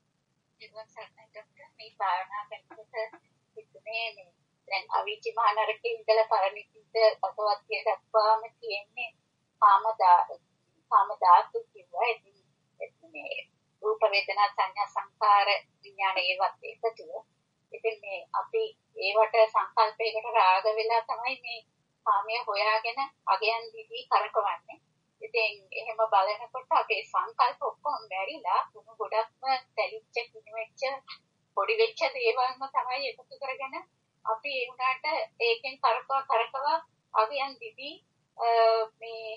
මේ භාවනා කරනකොට හිතේ මේ දැන් අවීචි මහනරකේ ඉඳලා පරිණිතිත අසවත්ය දක්වාම කියන්නේ කාමදා කාමදාතු කිව්වා. ඉතින් මේ රූප වේදනා සංඥා සංකාර විඥාන ඒවත් එකතුව. ඉතින් මේ අපි ඒවට සංකල්පයකට රාග වෙලා තමයි මේ කාමය හොයාගෙන අගයන් දිදී කරකවන්නේ. ඉතින් එහෙම බලනකොට අපේ සංකල්ප ඔක්කොම බැරිලා උණු ගොඩක්ම තැලිච්ච කිනිවෙච්ච පොඩි වෙච්ච දේවල්ම තමයි එකතු කරගෙන අපි ඒ උනාට ඒකෙන් කරකව කරකව අගයන් දිදී මේ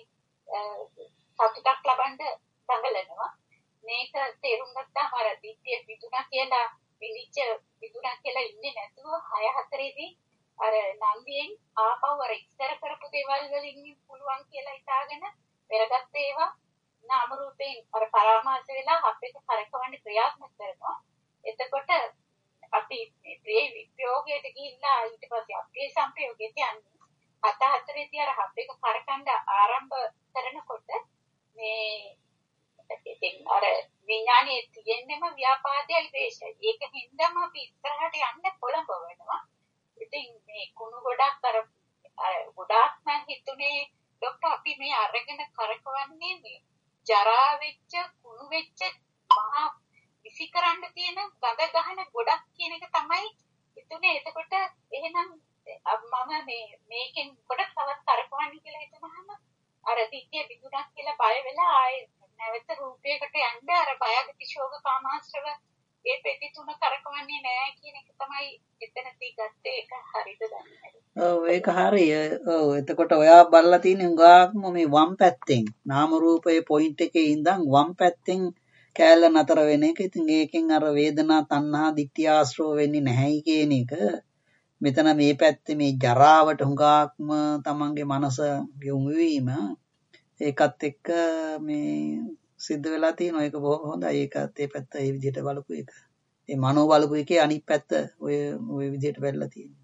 සතුටක් ලබන්න දඟලනවා. මේක තේරුම් ගත්තාම අර දිට්ඨිය විදුණා කියලා විනිච්ච විදුණා කියලා ඉන්නේ නැතුව හය හතරේදී අර නන්දියෙන් ආපහු අර ඉස්සර කරපු දේවල් වලින් පුළුවන් කියලා හිතාගෙන පෙරගත්ත ඒවා නාම රූපයෙන් අර පරාමාස වෙලා අපිට කරකවන්න ක්‍රියාත්මක කරනවා. එතකොට අපි මේ ප්‍රේ විප්‍රයෝගයට ගිහිල්ලා ඊට පස්සේ අපේ සංපයෝගයට යන්නේ. හත හතරේදී අර අපිට කරකන්න ආරම්භ කරනකොට මේ ඉතින් අර විඥානයේ තියෙන්නම ව්‍යාපාදයයි ද්වේෂයයි. ඒක හින්දාම අපි ඉස්සරහට යන්න පොළඹ වෙනවා. ඉතින් මේ කුණු ගොඩක් අර ගොඩාක් නම් හිතුනේ ડોක්ටර් අපි මේ අරගෙන කරකවන්නේ මේ ජරා වෙච්ච කුණු වෙච්ච මහා විසිකරන්න තියෙන ගඳ ගහන ගොඩක් කියන එක තමයි හිතුනේ. එතකොට එහෙනම් මම මේ මේකෙන් ගොඩක් තවත් කරකවන්නේ කියලා හිතනහම අර දිට්ඨිය විදුණක් කියලා බය වෙලා ආයේ නැවත රූපයකට යන්න අර බයගති ශෝක කාමාශ්‍රව ඒ පෙති තුන කරකවන්නේ නැහැ කියන එක තමයි එතනදී ගත්තේ. ඒක හරිද දන්නේ. ඔව් ඒක හරිය. ඔව් එතකොට ඔයා බලලා තියෙන උගාක්ම මේ වම් පැත්තෙන් නාම රූපයේ පොයින්ට් එකේ ඉඳන් වම් පැත්තෙන් කැලල නතර වෙන එක. ඉතින් ඒකෙන් අර වේදනා තණ්හා දිට්ඨිය ආශ්‍රව වෙන්නේ නැහැයි කියන එක. මෙතන මේ පැත්තේ මේ ජරාවට හුඟක්ම තමන්ගේ මනස යොමු වීම ඒකත් එක්ක මේ සිද්ධ වෙලා තියෙනවා. ඒක බොහොම හොඳයි. ඒකත් ඒ පැත්ත ඒ විදිහට බලපු එක. ඒ මනෝ බලපු එකේ අනිත් පැත්ත ඔය ඔය විදිහට බැලලා තියෙනවා.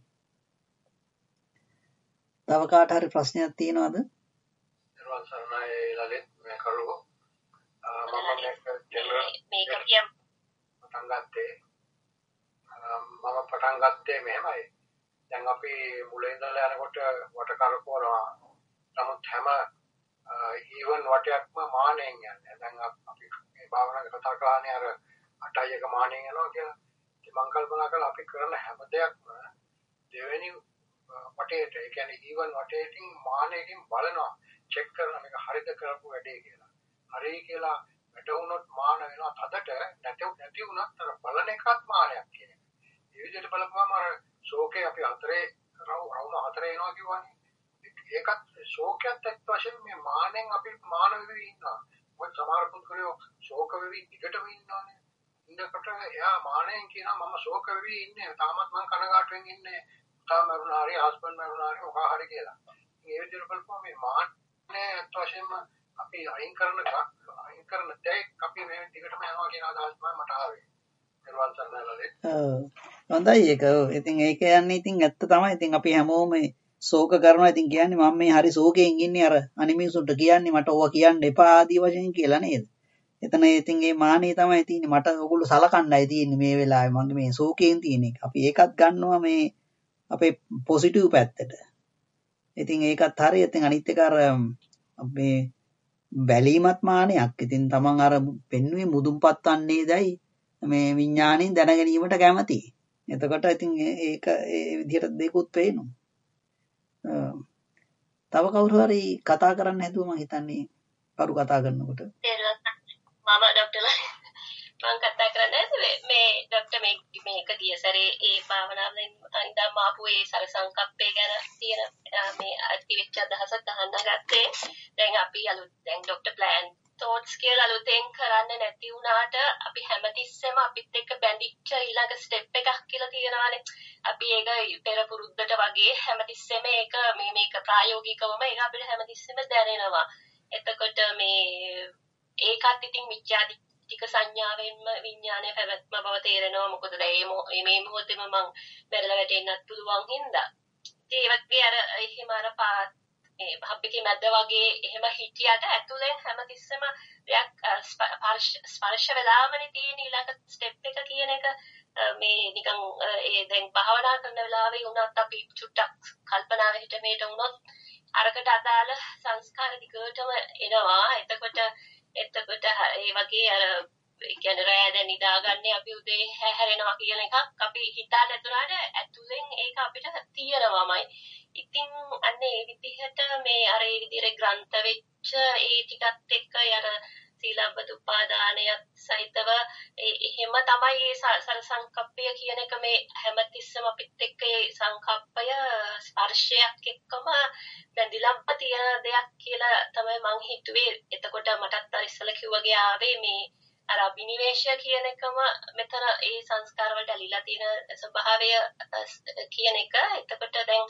තව කාට හරි ප්‍රශ්නයක් තියෙනවද? දරුවන් සරණයි ලලිත් මේ කරුව. මම මේක මේක කියම් පටන් ගත්තේ මම පටන් ගත්තේ මෙහෙමයි. දැන් අපි මුලින් ඉඳලා යනකොට වට කරකවනවා. නමුත් හැම ඊවන් වටයක්ම මානෙන් යන්නේ. දැන් අපි මේ භාවනාවේ කතා කරන්නේ අර අටයි එක මානෙන් යනවා කියලා. ඉතින් මම කල්පනා කළා අපි කරන හැම දෙයක්ම දෙවෙනි වටේට, ඒ කියන්නේ ඊවන් වටේටින් මානෙකින් බලනවා, චෙක් කරනවා මේක හරිද කරපු වැඩේ කියලා. හරි කියලා වැටුනොත් මාන වෙනවා. තදට නැති නැති වුණත් අර බලන එකත් මානයක් කියන එක. මේ විදිහට බලපුවම අර ශෝකේ අපි හතරේ රවුම හතරේ එනවා කියවනේ. ඒකත් ශෝකයක් එක්ක වශයෙන් මේ මානෙන් අපි මාන වෙවි ඉන්නවා. මොකද සමහර පුද්ගලයෝ ශෝක වෙවි දිගටම ඉන්නවානේ. ඉන්නකොට එයා මානෙන් කියනවා මම ශෝක වෙවි ඉන්නේ. තාමත් මම කනගාටුවෙන් ඉන්නේ. තාම මරුණා හරි හස්බන්ඩ් මරුණා හරි මොකක් හරි කියලා. මේ විදිහට බලපුවම මේ මානේ එක්ක වශයෙන් අපි අයින් කරන අයින් කරන දෙයක් අපි මේ දිගටම යනවා කියන අදහස තමයි මට ආවේ. දරුවන් සරණයි. ඔව් හොඳයි ඒක. ඉතින් ඒක යන්නේ ඉතින් ඇත්ත තමයි. ඉතින් අපි හැමෝම ශෝක කරනවා. ඉතින් කියන්නේ මම මේ හරි ශෝකයෙන් ඉන්නේ අර අනිමිසුන්ට කියන්නේ මට ඕවා කියන්න එපා ආදී වශයෙන් කියලා නේද? එතන ඉතින් මේ මානෙ තමයි තියෙන්නේ. මට ඕගොල්ලෝ සලකන්නයි තියෙන්නේ මේ වෙලාවේ මගේ මේ ශෝකයෙන් තියෙන එක. අපි ඒකත් ගන්නවා මේ අපේ පොසිටිව් පැත්තට. ඉතින් ඒකත් හරිය. ඉතින් අනිත් එක අර මේ බැලීමත් මානයක්. ඉතින් තමන් අර පෙන්වුවේ මුදුන්පත් වන්නේදයි මේ විඥාණයෙන් දැන ගැනීමට කැමති. එතකොට ඉතින් ඒක ඒ විදිහට දෙකුත් පේනවා. තව කවුරු හරි කතා කරන්න හැදුව මම හිතන්නේ කවුරු කතා කරනකොට මම ડોක්ටර්ලා මම කතා කරන්නේ මේ ડોක්ටර් මේ මේක ගිය සැරේ ඒ භාවනාවෙන් ඉඳන් මාපු ඒ සර සංකප්පේ ගැන තියෙන මේ ඇක්ටිවිච්ච අදහසක් අහන්න ගත්තේ. දැන් අපි අලුත් දැන් ડોක්ටර් ප්ලෑන් thoughts කියලා අලුතෙන් කරන්න නැති වුණාට අපි හැමතිස්සෙම අපිත් එක්ක බැඳිච්ච ඊළඟ ස්ටෙප් එකක් කියලා තියෙනවානේ. අපි ඒක පෙර පුරුද්දට වගේ හැමතිස්සෙම ඒක මේ මේක ප්‍රායෝගිකවම ඒක අපිට හැමතිස්සෙම දැනෙනවා. එතකොට මේ ඒකත් ඉතින් මිත්‍යාදි ටික සංඥාවෙන්ම විඥානය පැවැත්ම බව තේරෙනවා. මොකද දැන් මේ මොහොතේම මම බැලලා වැටෙන්නත් පුළුවන් හින්දා. ඒ වගේ අර එහෙම අර පාත් මේ හබ්බකේ මැද වගේ එහෙම හිටියට ඇතුලෙන් හැමතිස්සෙම දෙයක් ස්පර්ශ වෙලාමනේ තියෙන ඊළඟ ස්ටෙප් එක කියන එක මේ නිකන් ඒ දැන් භාවනා කරන වෙලාවේ වුණත් අපි චුට්ටක් කල්පනාවෙ හිට මේට වුණොත් අරකට අදාළ සංස්කාර දිගටම එනවා. එතකොට එතකොට ඒ වගේ අර කියන්නේ රෑ දැන් නිදාගන්නේ අපි උදේ හැරෙනවා කියන එකක් අපි හිතා නැතුණාට ඇතුලෙන් ඒක අපිට තියෙනවාමයි. ඉතින් අන්නේ ඒ විදිහට මේ අර ඒ විදිහට ග්‍රන්ථ වෙච්ච ඒ ටිකත් එක්ක අර සීලබ්බත උපාදානයත් සහිතව එහෙම තමයි මේ සර සංකප්පය කියන එක මේ හැමතිස්සම අපිත් එක්ක ඒ සංකප්පය ස්පර්ශයක් එක්කම බැඳිලා තියෙන දෙයක් කියලා තමයි මං හිතුවේ. එතකොට මටත් අර ඉස්සලා කිව්වගේ ආවේ මේ අර අභිනිවේෂය කියන එකම මෙතන ඒ සංස්කාර වලට ඇලිලා තියෙන ස්වභාවය කියන එක. එතකොට දැන්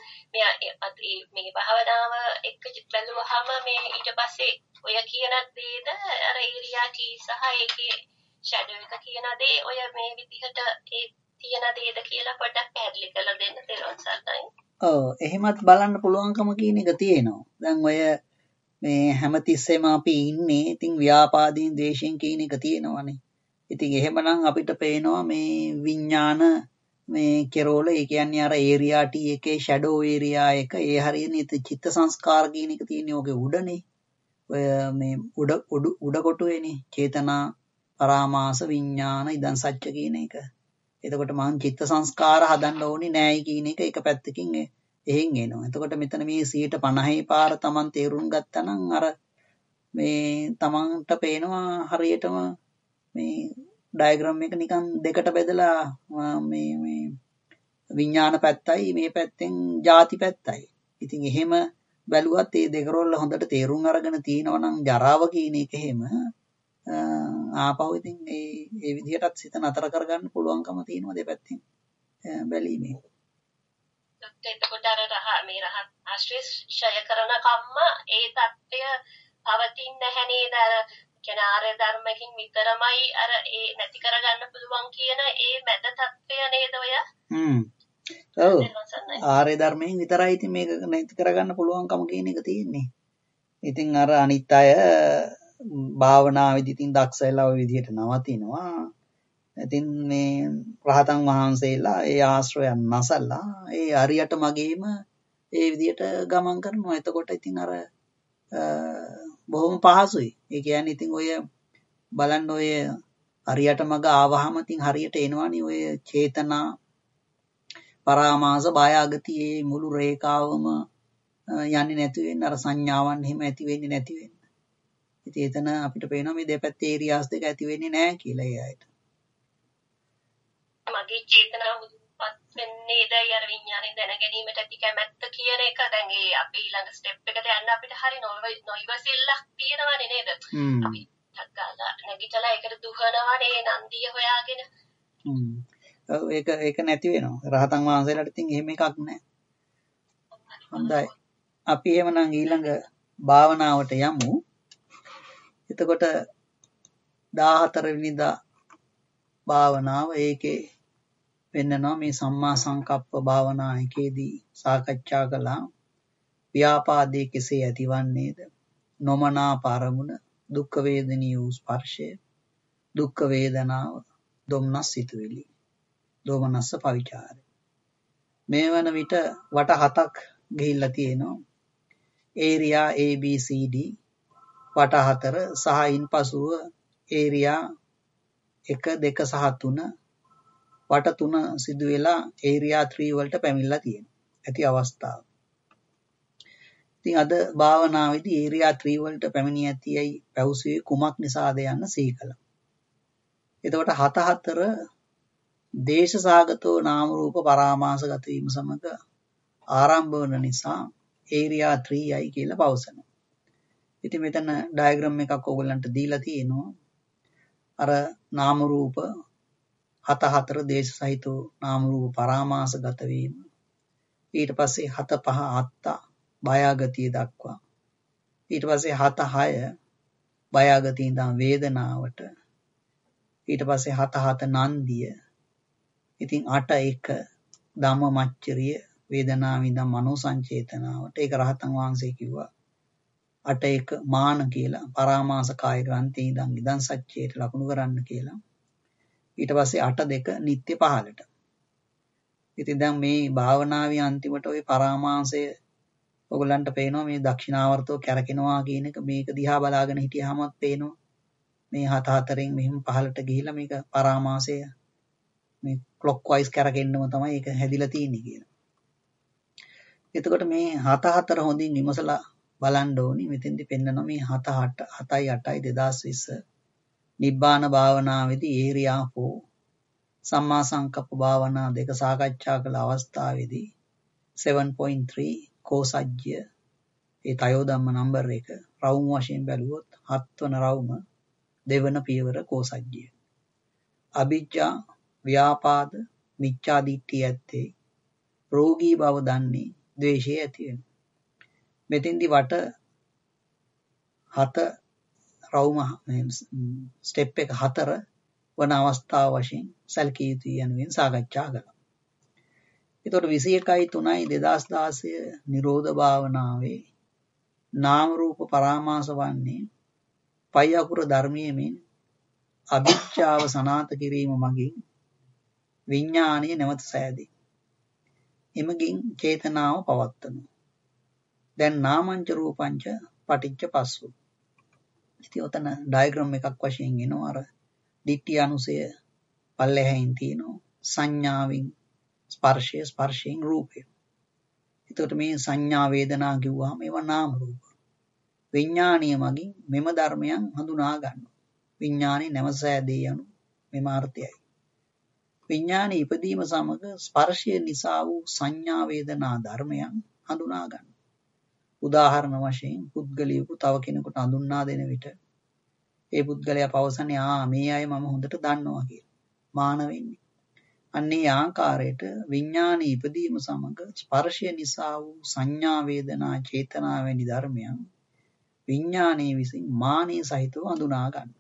මේ මේ භාවනාව එක්ක බැලුවහම මේ ඊට පස්සේ ඔය කියන දේද අර ඒරියා ටී සහ ඒකේ ෂැඩෝ එක කියන දේ ඔය මේ විදිහට ඒ තියෙන දේද කියලා පොඩ්ඩක් පැහැදිලි කරලා දෙන්න තේරුම් ගන්නයි. ඔව් එහෙමත් බලන්න පුළුවන්කම කියන එක තියෙනවා. දැන් ඔය මේ හැමතිස්සෙම අපි ඉන්නේ ඉතින් ව්‍යාපාදීන් ද්වේෂයෙන් කියන එක තියෙනවානේ. ඉතින් එහෙමනම් අපිට පේනවා මේ විඥාන මේ කෙරෝල ඒ කියන්නේ අර ඒරියා ටී එකේ ෂැඩෝ ඒරියා එක ඒ හරියනේ චිත්ත සංස්කාර කියන එක තියෙන්නේ ඔගේ උඩනේ. ඔය මේ උඩ උඩ උඩ කොටුවේනේ චේතනා පරාමාස විඥාන ඉදන් සත්‍ය කියන එක. එතකොට මං චිත්ත සංස්කාර හදන්න ඕනේ නෑයි කියන එක එක පැත්තකින් එහෙන් එනවා. එතකොට මෙතන මේ සියයට පනහේ පාර Taman තේරුම් ගත්තා නම් අර මේ Tamanට පේනවා හරියටම මේ ඩයග්‍රෑම් එක නිකන් දෙකට බෙදලා මේ මේ විඥාන පැත්තයි මේ පැත්තෙන් ಜಾති පැත්තයි. ඉතින් එහෙම බැලුවත් මේ දෙක රෝල්ල හොඳට තේරුම් අරගෙන තියෙනවා නම් ජරාව කියන එක එහෙම ආපහු ඉතින් ඒ ඒ විදිහටත් සිත නතර කරගන්න පුළුවන්කම තියෙනවා දෙපැත්තෙන් බැලීමේ. එතකොට අර රහ මේ රහත් ආශ්‍රය ශය කරන කම්ම ඒ தත්ත්වය පවතින්නේ නැහැ නේද? අර කියන ආර්ය ධර්මකින් විතරමයි අර ඒ නැති කරගන්න පුළුවන් කියන ඒ මැද தත්ත්වය නේද ඔය? හ්ම්. ඔව්. ආර්ය ධර්මයෙන් විතරයි ඉතින් මේක නැති කරගන්න පුළුවන්කම කියන එක තියෙන්නේ. ඉතින් අර අනිත් අය භාවනාවේදී ඉතින් දක්ෂ වෙලා ওই විදිහට නවතිනවා. ඉතින් මේ රහතන් වහන්සේලා ඒ ආශ්‍රයයන් නැසලා ඒ හරියට මගේම ඒ විදිහට ගමන් කරනවා. එතකොට ඉතින් අර බොහොම පහසුයි. ඒ කියන්නේ ඉතින් ඔය බලන්න ඔය හරියට මග ආවහම ඉතින් හරියට එනවනේ ඔය චේතනා පරාමාස බය අගතියේ මුළු රේඛාවම යන්නේ නැති වෙන්න අර සංඥාවන් එහෙම ඇති වෙන්නේ නැති වෙන්න. ඉතින් එතන අපිට පේනවා මේ දෙපැත්තේ ඒරියාස් දෙක ඇති වෙන්නේ නැහැ කියලා ඒ අයට. මගේ චේතනාව උත්පත් වෙන්නේ දැන් අර විඥාණයෙන් දැන ගැනීමට ඇති කැමැත්ත කියන එක දැන් ඒ අපි ඊළඟ ස්ටෙප් එකට යන්න අපිට හරි නොයිවසිල්ලක් තියෙනවනේ නේද? අපි ටක්ගාලා නැගිටලා ඒකට දුහනවනේ නන්දිය හොයාගෙන. හ්ම්. ඔව් ඒක ඒක නැති වෙනවා. රහතන් වහන්සේලාට ඉතින් එහෙම එකක් නැහැ. හොඳයි. අපි එහෙමනම් ඊළඟ භාවනාවට යමු. එතකොට දාහතර වෙනිදා භාවනාව ඒකේ වෙන්නනවා මේ සම්මා සංකප්ප භාවනා එකේදී සාකච්ඡා කළා ව්‍යාපාදයේ කෙසේ ඇතිවන්නේද නොමනා පරමුණ දුක් වේදනීය වූ ස්පර්ශය දුක් වේදනාව දොම්නස් සිතුවිලි දෝමනස්ස පවිචාරය මේ වන විට වට හතක් ගිහිල්ලා තියෙනවා area A B C D වට හතර සහ ඉන්පසුව ඒරියා එක දෙක සහ තුන වට තුන සිදු වෙලා ඒරියා three වලට පැමිණලා තියෙනවා. ඇති අවස්ථාව. ඉතින් අද භාවනාවේදී ඒරියා three වලට පැමිණිය ඇතියි පැවසුවේ කුමක් නිසාද යන්න සිහි කළා. එතකොට හත හතර දේශසාගතෝ නාම රූප පරාමාසගත වීම සමග ආරම්භ වන නිසා ඒරියා three යයි කියලා පවසනවා. ඉතින් මෙතන ඩයග්‍රෑම් එකක් ඔයගොල්ලන්ට දීලා තියෙනවා. අර නාම රූප හත හතර දේශ සහිතෝ නාම රූප පරාමාසගත වීම. ඊට පස්සේ හත පහ අත්ත බයාගතිය දක්වා. ඊට පස්සේ හත හය බයාගතිය ඉඳන් වේදනාවට. ඊට පස්සේ හත හත නන්දිය. ඉතින් අට එක ධම්ම මච්චරිය වේදනාව ඉඳන් මනෝ සංචේතනාවට. ඒක රහතන් වහන්සේ කිව්වා. අට එක මාන කියලා පරාමාස කාය ග්‍රන්ථි ඉඳන් ඉදන් සච්චේට ලකුණු කරන්න කියලා. ඊට පස්සේ අට දෙක නිත්‍ය පහලට. ඉතින් දැන් මේ භාවනාවේ අන්තිමට ওই පරාමාසය ඔයගලන්ට පේනවා මේ දක්ෂිනාවර්තව කැරකෙනවා කියන එක. මේක දිහා බලාගෙන හිටියාමත් පේනවා මේ හත හතරෙන් මෙහෙම පහලට ගිහිලා මේක පරාමාසය මේ ක්ලොක් වයිස් කැරකෙන්නම තමයි ඒක හැදිලා තියෙන්නේ කියලා. එතකොට මේ හත හතර හොඳින් විමසලා බලන්න ඕනි. මෙතෙන්දි පෙන්නනවා මේ හත අට හතයි අටයි දෙදාස් විස්ස නිබ්බාන භාවනාවේදී ඒරියා four සම්මා සංකප්ප භාවනා දෙක සාකච්ඡා කළ අවස්ථාවේදී seven point three කෝසජ්‍ය ඒ තයෝ ධම්ම නම්බර් එක රවුම් වශයෙන් බැලුවොත් හත්වන රවුම දෙවන පියවර කෝසජ්‍ය. අවිජ්ජා ව්‍යාපාද මිච්ඡා දිට්ඨිය ඇත්තේ රෝගී බව දන්නේ ද්වේෂය ඇති වෙන. මෙතෙන්දි වට හත රවුම ස්ටෙප් එක හතර වන අවස්ථාව වශයෙන් සැලකිය යුතුයි යනුවෙන් සාකච්ඡා කළා. ඒතකොට විසි එකයි තුනයි දෙදාස් දාසය නිරෝධ භාවනාවේ නාම රූප පරාමාස වන්නේ පය අකුර ධර්මයේ මෙන් අභිච්ඡාව සනාත කිරීම මගින් විඥානීය නැවත සෑදී. එමගින් චේතනාව පවත්වනවා. දැන් නාමංච රූපංච පටිච්ච පස්සු. ඉතින් ඔතන ඩයග්‍රෑම් එකක් වශයෙන් එනවා. අර ditthi අනුසය පල්ලෙහැයින් තියෙනවා. සංඥාවෙන් ස්පර්ශය ස්පර්ශයෙන් රූපය. එතකොට මේ සංඥා වේදනා කිව්වහම ඒවා නාම රූප. විඥානීය මගින් මෙම ධර්මයන් හඳුනා ගන්නවා. විඥානේ නැවසෑදී යනු මෙම අර්ථයයි. විඥානේ ඉපදීම සමග ස්පර්ශය නිසා වූ සංඥා වේදනා ධර්මයන් හඳුනා ගන්නවා. උදාහරණ වශයෙන් පුද්ගලියෙකු තව කෙනෙකුට හඳුන්වා දෙන විට ඒ පුද්ගලයා පවසන්නේ ආ මේ අය මම හොඳට දන්නවා කියලා. මාන වෙන්නේ. අන්නේ ආකාරයට විඥානී ඉපදීම සමග ස්පර්ශය නිසා වූ සංඥා වේදනා චේතනා වැනි ධර්මයන් විඥානයේ විසින් මානී සහිතව හඳුනා ගන්න.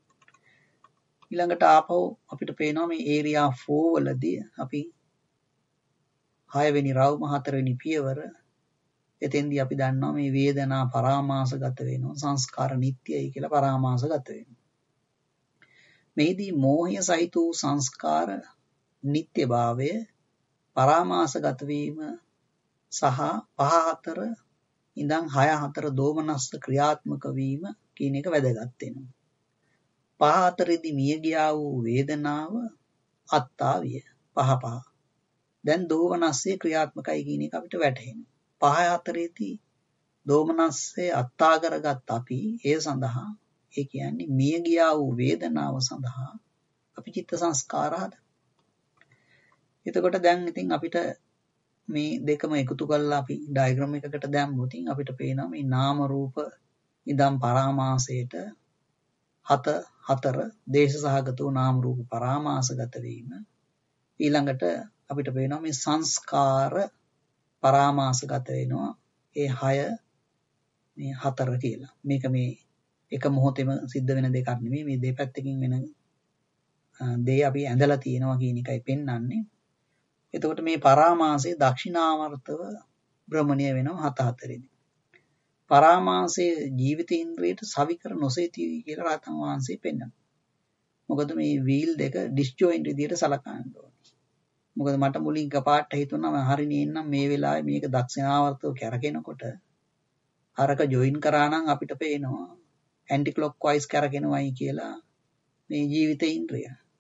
ඊළඟට ආපහු අපිට පේනවා මේ ඒරියා four වලදී අපි හය වෙනි රවුම හතර වෙනි පියවර එතෙන්දී අපි දන්නවා මේ වේදනා පරාමාසගත වෙනවා සංස්කාර නිට්ටයයි කියලා පරාමාසගත වෙනවා. මේදී මෝහය සහිත වූ සංස්කාර නිට්ටයභාවය පරාමාසගත වීම සහ පහ හතර ඉඳන් හය හතර දෝමනස්ස ක්‍රියාත්මක වීම කියන එක වැදගත් වෙනවා. පහ හතරේදී මිය ගියා වූ වේදනාව අත්තාවිය පහ පහ. දැන් දෝමනස්සේ ක්‍රියාත්මකයි කියන එක අපිට වැටහෙනවා. පහ හතරේදී දෝමනස්සේ අත්තා කරගත් අපි ඒ සඳහා ඒ කියන්නේ මිය ගියා වූ වේදනාව සඳහා අපි චිත්ත සංස්කාර හද. එතකොට දැන් ඉතින් අපිට මේ දෙකම එකතු කරලා අපි ඩයග්‍රෑම් එකකට දැම්මොත් අපිට පේනවා මේ නාම රූප ඉදම් පරාමාසයට හත හතර දේශ සහගතෝ නාම රූප පරාමාසගත වීම. ඊළඟට අපිට පේනවා මේ සංස්කාර පරාමාසගත වෙනවා ඒ හය මේ හතර කියලා. මේක මේ එක මොහොතේම සිද්ධ වෙන දෙකක් නෙමෙයි. මේ දෙපැත්තකින් වෙන දේ අපි ඇඳලා තියෙනවා කියන එකයි පෙන්වන්නේ. එතකොට මේ පරාමාසයේ දක්ෂිනාවර්තව භ්‍රමණය වෙනවා හත හතරේදී. පරාමාසයේ ජීවිතේන්ද්‍රයට සවිකර නොසිතී කියලා රහතන් වහන්සේ පෙන්වනවා. මොකද මේ වීල් දෙක ඩිස්ජොයින්ට් විදියට සලකන්න ඕනේ. මොකද මට මුලින් කපාට හිතුණා මම හරිනේ එන්නම් මේ වෙලාවේ මේක දක්ෂිනාවර්තව කැරකෙනකොට අරක ජොයින් කරා නම් අපිට පේනවා ඇන්ටි ක්ලොක් වයිස් කැරකෙනවයි කියලා මේ ජීවිතේන්ද්‍රය.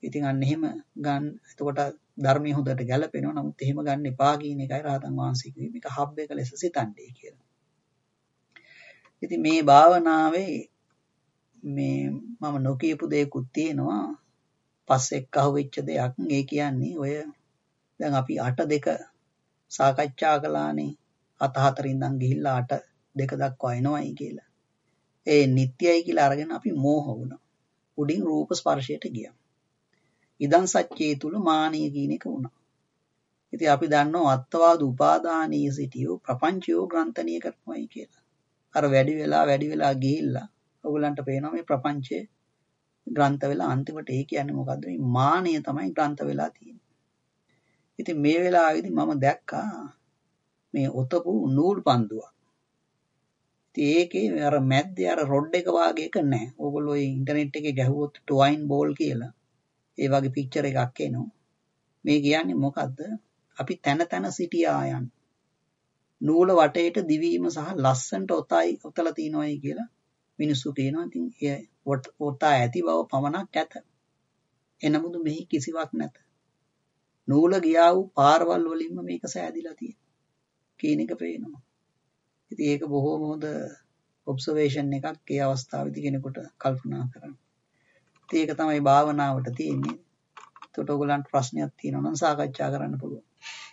ඉතින් අන්න එහෙම ගන්න. එතකොට ධර්මයේ හොඳට ගැලපෙනවා. නමුත් එහෙම ගන්න එපා කියන එකයි රහතන් වහන්සේ කිව්වේ. මේක හබ් එක ලෙස සිතන්නේ කියලා. ඉතින් මේ භාවනාවේ මේ මම නොකියපු දෙයක්ත් තියෙනවා. පස්සේ එක්ක අහුවෙච්ච දෙයක්. ඒ කියන්නේ ඔය දැන් අපි අට දෙක සාකච්ඡා කළානේ. අත හතරින් ඉඳන් ගිහිල්ලා අට දෙක දක්වා එනවයි කියලා. ඒ නිට්ටයයි කියලා අරගෙන අපි මෝහ වුණා. උඩින් රූප ස්පර්ශයට ගියා. ඉදන් සත්‍යයේ තුල මානිය කියන එක වුණා. ඉතින් අපි දන්නවා අත්වාද උපාදානීය සිටියෝ ප්‍රපංචයෝ ග්‍රන්ථනීය කරනවායි කියලා. අර වැඩි වෙලා වැඩි වෙලා ගිහිල්ලා ඔයගලන්ට පේනවා මේ ප්‍රපංචයේ ග්‍රන්ථ වෙලා අන්තිමට ඒ කියන්නේ මොකද්ද? මේ මානිය තමයි ග්‍රන්ථ වෙලා තියෙන්නේ. ඉතින් මේ වෙලාවේදී මම දැක්කා මේ ඔතපු නූල් පන්දුවක්. ඉතින් ඒකේ අර මැද්දේ අර රොඩ් එක වාගේ එක නැහැ. ඕගොල්ලෝ ඉන්ටර්නෙට් එකේ ගැහුවොත් ටොයින් බෝල් කියලා ඒ වගේ පික්චර් එකක් එනවා. මේ කියන්නේ මොකද්ද? අපි තන තන සිටියා යන්. නූල වටේට දිවීම සහ ලස්සන්ට ඔතයි ඔතලා තිනවයි කියලා මිනිස්සු කියනවා. ඉතින් ඒ ඔතා ඇති බව පමණක් ඇත. එනමුදු මෙහි කිසිවක් නැත. නූල ගියා වූ පාරවල් වලින්ම මේක සෑදිලා තියෙනවා. කියන එක පේනවා. ඉතින් ඒක බොහොම හොඳ ඔබ්සර්වේෂන් එකක් ඒ අවස්ථාවේදී කෙනෙකුට කල්පනා කරන්න. ඉතින් ඒක තමයි භාවනාවට තියෙන්නේ. ඒකට ඔයගලන්ට ප්‍රශ්නයක් තියෙනවා නම් සාකච්ඡා කරන්න පුළුවන්.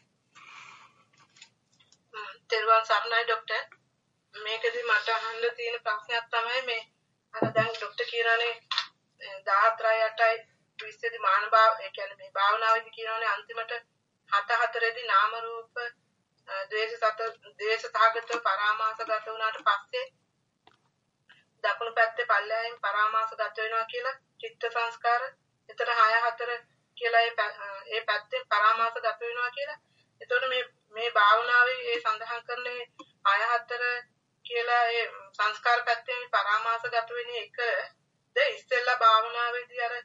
තෙරුවන් සරණයි ડોක්ටර්. මේකදී මට අහන්න තියෙන ප්‍රශ්නයක් තමයි මේ අර දැන් ડોක්ටර් කියනනේ දහතරයි අටයි විස්තරي මාන භාව ඒ කියන්නේ මේ භාවනාවේදී කියනනේ අන්තිමට හත හතරේදී නාම රූප ද්වේෂ සත ද්වේෂ සහගත පරාමාසගත වුණාට පස්සේ දකුණු පැත්තේ පල්ලෙයන් පරාමාසගත වෙනවා කියලා චිත්ත සංස්කාර එතන හය හතර කියලා ඒ පැත්තේ පරාමාසගත වෙනවා කියලා. එතකොට මේ මේ භාවනාවේ ඒ සඳහන් කරන හය හතර කියලා ඒ සංස්කාර පැත්තේ පරාමාසගත වෙන එකද ඉස්සෙල්ලා භාවනාවේදී අර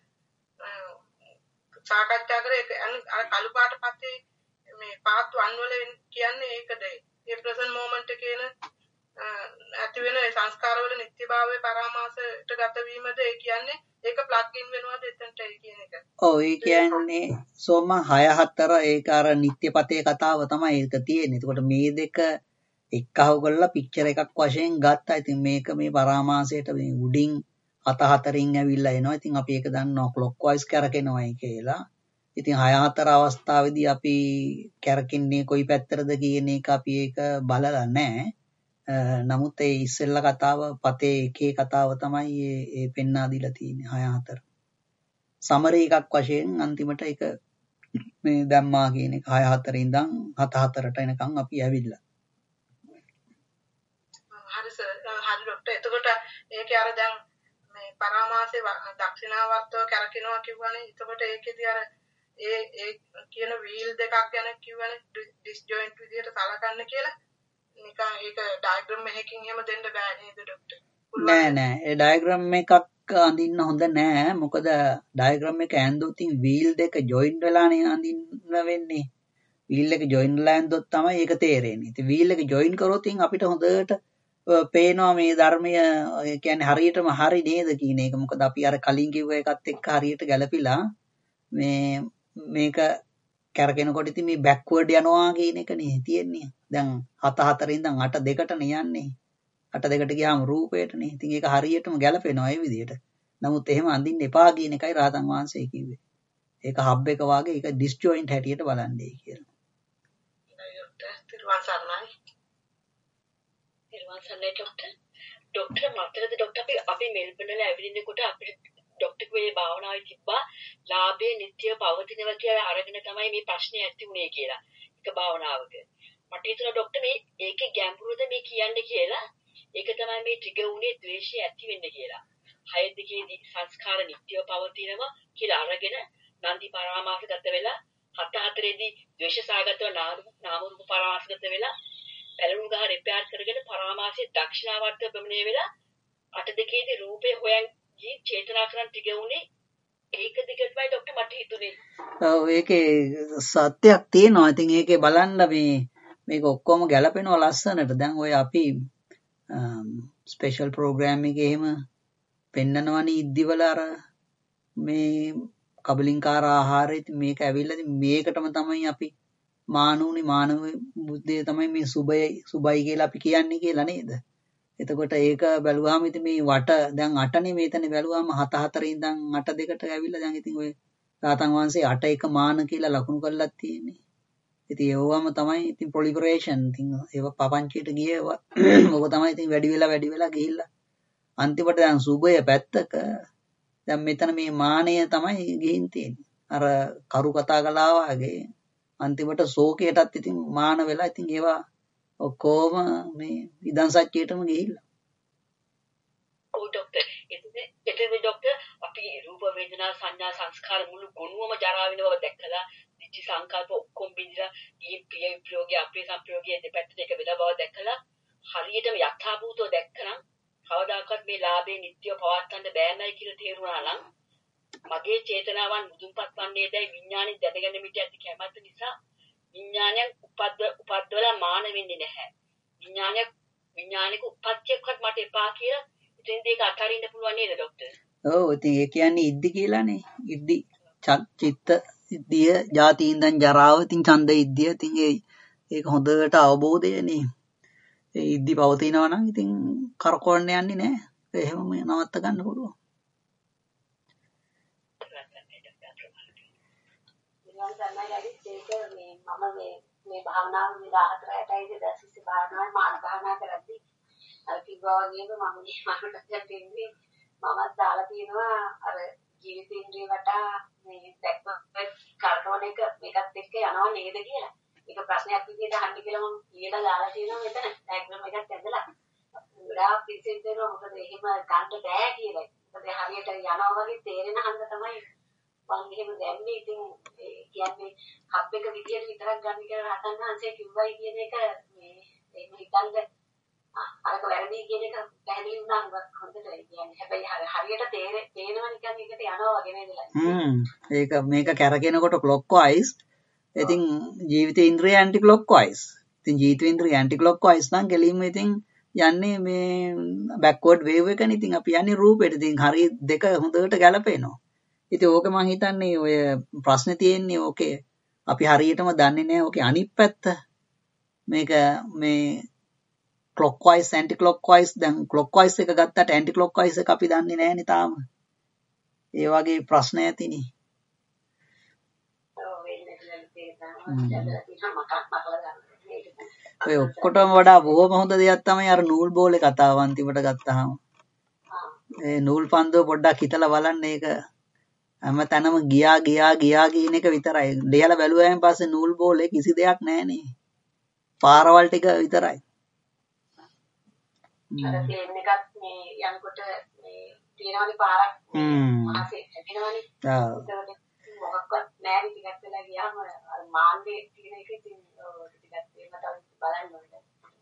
සාකච්ඡා කරේ අර කළු පාට පස්සේ මේ පාත් වන් වල කියන්නේ ඒකද ඒ ප්‍රසන්ට් මොමන්ට් එකේන ඇති වෙන සංස්කාර වල නිත්‍යභාවයේ පරාමාසයට ගත වීමද ඒ කියන්නේ ඒක ප්ලග් ඉන් වෙනවද එතනට ඒ කියන එක. ඔව් ඒ කියන්නේ සෝම හය හතර ඒක අර නිත්‍යපතේ කතාව තමයි ඒක තියෙන්නේ. එතකොට මේ දෙක එක්කහුව කරලා පික්චර් එකක් වශයෙන් ගත්තා. ඉතින් මේක මේ පරාමාසයට මේ උඩින් අත හතරින් ඇවිල්ලා එනවා. ඉතින් අපි ඒක දන්නවා ක්ලොක් වයිස් කරකිනවයි කියලා. ඉතින් හය හතර අවස්ථාවේදී අපි කරකින්නේ කොයි පැත්තටද කියන එක අපි ඒක බලලා නැහැ. නමුත් ඒ ඉස්සෙල්ලා කතාව පතේ එකේ කතාව තමයි ඒ පෙන්වා දීලා තියෙන්නේ හය හතර. සමරි එකක් වශයෙන් අන්තිමට ඒක මේ ධම්මා කියන එක හය හතර ඉඳන් හත හතරට එනකන් අපි ඇවිල්ලා. හරි සර් හරි ડોක්ටර්. එතකොට ඒකේ අර දැන් මේ පරාමාසයේ දක්ෂිනාවර්තව කරකිනවා කියවනේ. එතකොට ඒකේදී අර ඒ ඒ කියන වීල් දෙකක් ගැන කියවනේ ඩිස්ජොයින්ට් විදියට සලකන්න කියලා. නිකන් ඒක ඩයග්‍රෑම් එකකින් එහෙම දෙන්න බෑ නේද ડોක්ටර්? නෑ නෑ ඒ ඩයග්‍රෑම් එකක් අඳින්න හොඳ නෑ. මොකද ඩයග්‍රෑම් එක ඇඳුත් ඉතින් වීල් දෙක ජොයින්ට් වෙලානේ අඳින්න වෙන්නේ. වීල් එක ජොයින්ට් වෙලා ඇඳුත් තමයි ඒක තේරෙන්නේ. ඉතින් වීල් එක ජොයින් කරොත් අපිට හොඳට පේනවා මේ ධර්මය ඒ කියන්නේ හරියටම හරි නේද කියන එක. මොකද අපි අර කලින් කිව්ව එකත් එක්ක හරියට ගැලපිලා මේ මේක කරගෙනකොට ඉතින් මේ බෑක්වර්ඩ් යනවා කියන එක නේ තියෙන්නේ. දැන් හත හතර ඉඳන් අට දෙකට නේ යන්නේ. අට දෙකට ගියාම රූපයටනේ. ඉතින් ඒක හරියටම ගැලපෙනවා ඒ විදිහට. නමුත් එහෙම අඳින්න එපා කියන එකයි රහතන් වහන්සේ කිව්වේ. ඒක හබ් එක වාගේ ඒක ඩිස්ජොයින්ට් හැටියට බලන්නේ කියලා. තිරුවන් සරණයි. තිරුවන් සරණයි ડોක්ටර්. ડોක්ටර් මතරද ડોක්ටර් අපි අපි මෙල්බන් වල ඇවිදිනකොට අපිට ડોක්ටර් කිව්වේ භාවනාවේ තිබ්බා ලාභේ නිත්‍ය පවතිනවා කියලා අරගෙන තමයි මේ ප්‍රශ්නේ ඇති උනේ කියලා. ඒක භාවනාවක. මට හිතුණා ડોක්ටර් මේ ඒකේ ගැඹුරද මේ කියන්නේ කියලා. ඒක තමයි මේ ට්‍රිගර් උනේ ද්වේෂය ඇති වෙන්න කියලා. හය දෙකේදී සංස්කාර නිත්‍යව පවතිනවා කියලා අරගෙන නන්දි පරාමාසගත වෙලා හත හතරේදී ද්වේෂ සාගතව නාම රූප පරාමාසගත වෙලා පැලුණු ගහ රිපෙයාර් කරගෙන පරාමාසයේ දක්ෂිනාවර්තව ප්‍රමණය වෙලා අට දෙකේදී රූපේ හොයන් ජී චේතනා කරන් ට්‍රිගර් උනේ ඒක දිගටමයි ડોක්ටර් මට හිතුනේ. ඔව් ඒකේ සත්‍යයක් තියෙනවා. ඉතින් ඒකේ බලන්න මේ මේක ඔක්කොම ගැලපෙනවා ලස්සනට. දැන් ඔය අපි ස්පෙෂල් ප්‍රෝග්‍රෑම් එකේ එහෙම පෙන්නනවනේ ඉද්දිවල අර මේ කබලින්කාර ආහාරය. ඉතින් මේක ඇවිල්ලා ඉතින් මේකටම තමයි අපි මානුනි මානව බුද්ධිය තමයි මේ සුබයි සුබයි කියලා අපි කියන්නේ කියලා නේද? එතකොට ඒක බැලුවාම ඉතින් මේ වට දැන් අටනේ මේතන බැලුවාම හත හතරේ ඉඳන් අට දෙකට ඇවිල්ලා දැන් ඉතින් ඔය රාතන් වහන්සේ අට එක මාන කියලා ලකුණු කරලා තියෙන්නේ. ඉතින් ඒවම තමයි ඉතින් ප්‍රොලිෆරේෂන් ඉතින් ඒව පපංචයට ගියේ ඔක තමයි ඉතින් වැඩි වෙලා වැඩි වෙලා ගිහිල්ලා අන්තිමට දැන් සුබය පැත්තක දැන් මෙතන මේ මානය තමයි ගිහින් තියෙන්නේ. අර කරු කතා කළා වගේ අන්තිමට ශෝකයටත් ඉතින් මාන වෙලා ඉතින් ඒවා ඔක්කොම මේ ඉදන් සත්‍යයටම ගිහිල්ලා. ඔව් ડોක්ටර්. එතන එතන ડોක්ටර් අපි රූප වේදනා සංඥා සංස්කාර මුළු ගොනුවම ජරා වෙන බව දැක්කලා දිට්ඨි සංකල්ප ඔක්කොම බිඳලා ඊ ප්‍රිය ප්‍රයෝගය අප්‍රිය සංප්‍රයෝගය දෙපැත්තට එක වෙලා බව දැක්කලා හරියටම යථාභූතව දැක්කනම් කවදාකවත් මේ ලාභේ නිට්ටිය පවත්වන්න බෑනයි කියලා තේරුණා නම් මගේ චේතනාවන් මුදුන්පත් වන්නේ දැයි විඥාණය දැනගෙන මිට ඇති කැමැත්ත නිසා විඥානයක් උපද්ද උපද්දවලා මාන වෙන්නේ නැහැ. විඥානයක් විඥානික උපත්‍යයක්වත් මට එපා කියලා ඉතින් ඒක අතහරින්න පුළුවන් නේද ડોක්ටර්? ඔව් ඉතින් ඒ කියන්නේ ඉද්දි කියලානේ. ඉද්දි චිත්ත ඉද්දිය ජාති ඉඳන් ජරාව ඉතින් ඡන්ද ඉද්දිය ඉතින් ඒ ඒක හොඳට අවබෝධයනේ. ඒ ඉද්දි පවතිනවා නම් ඉතින් කරකවන්න යන්නේ නැහැ. එහෙමම නවත්ත ගන්න පුළුවන්. මම මේ මේ භාවනාව විදාහතරටයි දැසිසි භාවනාවේ මාන භාවනා කරද්දී අර කිව්වා වගේම මම මේ මානකට දෙන්නේ මමත් දාලා තියෙනවා අර ජීවිතේන්ද්‍රිය වටා මේ දැක්ම කල්පන එක මේකත් එක්ක යනවා නේද කියලා. ඒක ප්‍රශ්නයක් විදිහට අහන්න කියලා මම කියලා දාලා තියෙනවා මෙතන ඩයග්‍රෑම් එකක් ඇදලා. ගොඩාක් පිළිසෙන් දෙනවා මොකද එහෙම ගන්න බෑ කියලා. මොකද හරියට යනවා වගේ තේරෙන හන්ද තමයි මම එහෙම දැන්නේ. ඉතින් කියන්නේ හබ් එක විදියට විතරක් ගන්න කියලා රහතන් වහන්සේ කිව්වයි කියන එක මේ ඒක හිතන්න අරක වැරදි කියන එක පැහැදිලි වුණා හොඳට. කියන්නේ හැබැයි හරියට තේරෙ තේනවා නිකන් එකට යනවා වගේ නේදලා. හ්ම් ඒක මේක කැරකෙනකොට ක්ලොක් වයිස්. ඉතින් ජීවිතේ ඉන්ද්‍රිය ඇන්ටි ක්ලොක් වයිස්. ඉතින් ජීවිතේ ඉන්ද්‍රිය ඇන්ටි ක්ලොක් වයිස් නම් කෙලින්ම ඉතින් යන්නේ මේ බෑක්වර්ඩ් වේව් එකනේ. ඉතින් අපි යන්නේ රූපෙට. ඉතින් හරිය දෙක හොඳට ගැලපෙනවා. ඉතින් ඕක මම හිතන්නේ ඔය ප්‍රශ්නේ තියෙන්නේ ඕකේ අපි හරියටම දන්නේ නැහැ ඕකේ අනිත් පැත්ත. මේක මේ clockwise anti clockwise දැන් clockwise එක ගත්තට anti clockwise එක අපි දන්නේ නැහැ නේ තාම. ඒ වගේ ප්‍රශ්න ඇතිනේ. ඔය ඔක්කොටම වඩා බොහොම හොඳ දෙයක් තමයි අර නූල් බෝලේ කතාව අන්තිමට ගත්තාම. ඒ නූල් පන්දුව පොඩ්ඩක් හිතලා බලන්න ඒක හැම තැනම ගියා ගියා ගියා කියන එක විතරයි. ලියලා බැලුවායින් පස්සේ නූල් බෝලේ කිසි දෙයක් නැහැ නේ. පාරවල් ටික විතරයි. අර ප්ලේන් එකක් මේ යනකොට මේ තියෙනවනේ පාරක් මාසේ හැදෙනවනේ. ඔව්. ඒකට මොකක්වත් නැහැ ටිකක් වෙලා ගියාම අර මාන්නේ තියෙන එක ඉතින් ටිකක් ඒකට බලන්න ඕනේ.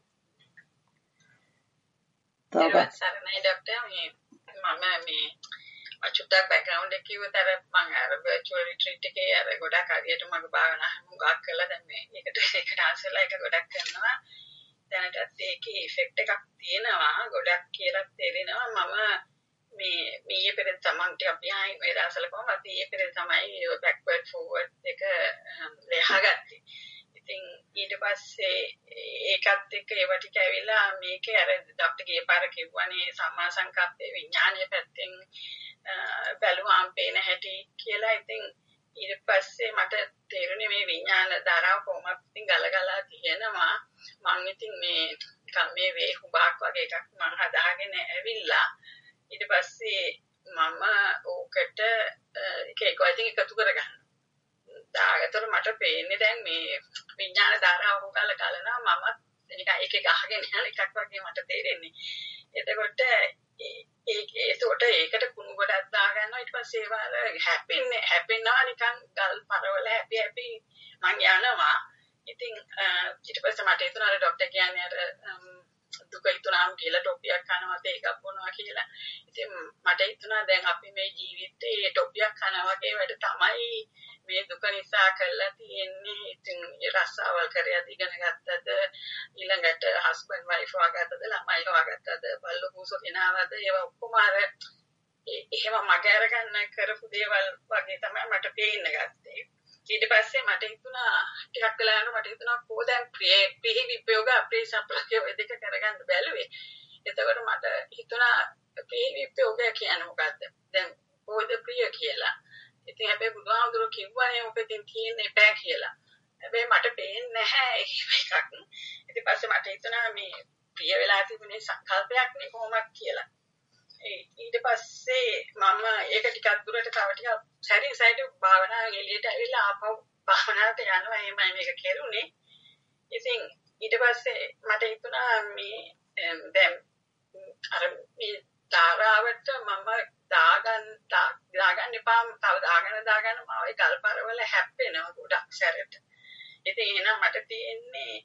තාම සරණයි ડોක්ටර් මේ මම මේ අචුට්ටක් බෑග්ග්‍රවුන්ඩ් එක කිව්වොත් අර මම අර virtual retreat එකේ අර ගොඩක් හරියට මගේ භාවනා මුගක් කරලා දැන් මේ ඒකට ඒකට ආසලා එක ගොඩක් කරනවා. දැනටත් ඒකේ ඉෆෙක්ට් එකක් තියෙනවා ගොඩක් කියලා තේරෙනවා. මම මේ මේ පෙරේ තමන් ටික behind මේ දාසල කොහොමද මේ පෙරේ තමයි backward forward එක ලෙහාගත්තේ. ඉතින් ඊට පස්සේ ඒකත් එක්ක ඒව ටික ඇවිල්ලා මේකේ අර ડોක්ටර් ගේපාර කිව්වනේ සම්මා සංකප්පේ විඥානීය පැත්තෙන් බැලුවාම් පේන හැටි කියලා. ඉතින් ඊට පස්සේ මට තේරුණේ මේ විඥාන ධාරාව කොහොමද ඉතින් ගලගලා තියෙනවා. මම ඉතින් මේ මේ වේ හුබාක් වගේ එකක් මම හදාගෙන ඇවිල්ලා ඊට පස්සේ මම ඕකට එක එක වයින් එකතු කරගන්නවා. දාගතොර මට පේන්නේ දැන් මේ විඥාන ධාරාව උගල ගලනවා මමත් නිකන් එක එක අහගෙන යන එකක් වගේ මට තේරෙන්නේ. එතකොට ඒක ඒකට ඒකට කුණු ගොඩක් දාගන්නවා. ඊට පස්සේ ඒවල හැපෙන්නේ හැපෙනවා නිකන් ගල් පරවල හැපි හැපි මං යනවා. ඉතින් ඊට පස්සේ මට හිතුණා අර ડોක්ටර් කියන්නේ අර දුක හිතුණාම කියලා ටොපියක් කනවාද ඒකක් බොනවා කියලා. ඉතින් මට හිතුණා දැන් අපි මේ ජීවිතේ ටොපියක් කනවා වගේ වැඩ තමයි මේ දුක නිසා කරලා තියෙන්නේ. ඉතින් රස්සාවල් කරලා ඉගෙන ගත්තද ඊළඟට හස්බන්ඩ් වයිෆ් වගත්තද ළමයි වගත්තද බල්ලෝ පූසෝ කෙනාවද ඒවා ඔක්කොම අර එහෙම මගේ අරගන්න කරපු දේවල් වගේ තමයි මට පේන්න ගත්තේ. ඊට පස්සේ මට හිතුණා ටිකක් වෙලා යනකොට මට හිතුණා කොහොමද දැන් ප්‍රිය ප්‍රිය විප්‍රයෝග අපේ සම්ප්‍රදාය ඔය දෙක කරගන්න බැලුවේ. එතකොට මට හිතුණා ප්‍රිය විප්‍රයෝගය කියන්නේ මොකද්ද? දැන් කොහොමද ප්‍රිය කියලා. ඉතින් හැබැයි බුදුහාමුදුරුවෝ කිව්වනේ ඔකෙන් තියෙන්නේ බෑ කියලා. හැබැයි මට පේන්නේ නැහැ එකක්. ඊට පස්සේ මට හිතුණා මේ ප්‍රිය වෙලා තිබුණේ සංකල්පයක් නේ කොහොමද කියලා. ඊට පස්සේ මම ඒක ටිකක් දුරට තව ටිකක් සැරින් සැරේ භාවනාවෙන් එළියට ඇවිල්ලා ආපහු භාවනාවට යනවා එහෙමයි මේක කෙරුණේ. ඉතින් ඊට පස්සේ මට හිතුණා මේ දැන් අර මේ ධාරාවට මම දාගන්න දාගන්න එපා තව දාගන්න දාගන්න මාව ඒ ගල්පරවල හැප්පෙනවා ගොඩක් සැරට. ඉතින් එහෙනම් මට තියෙන්නේ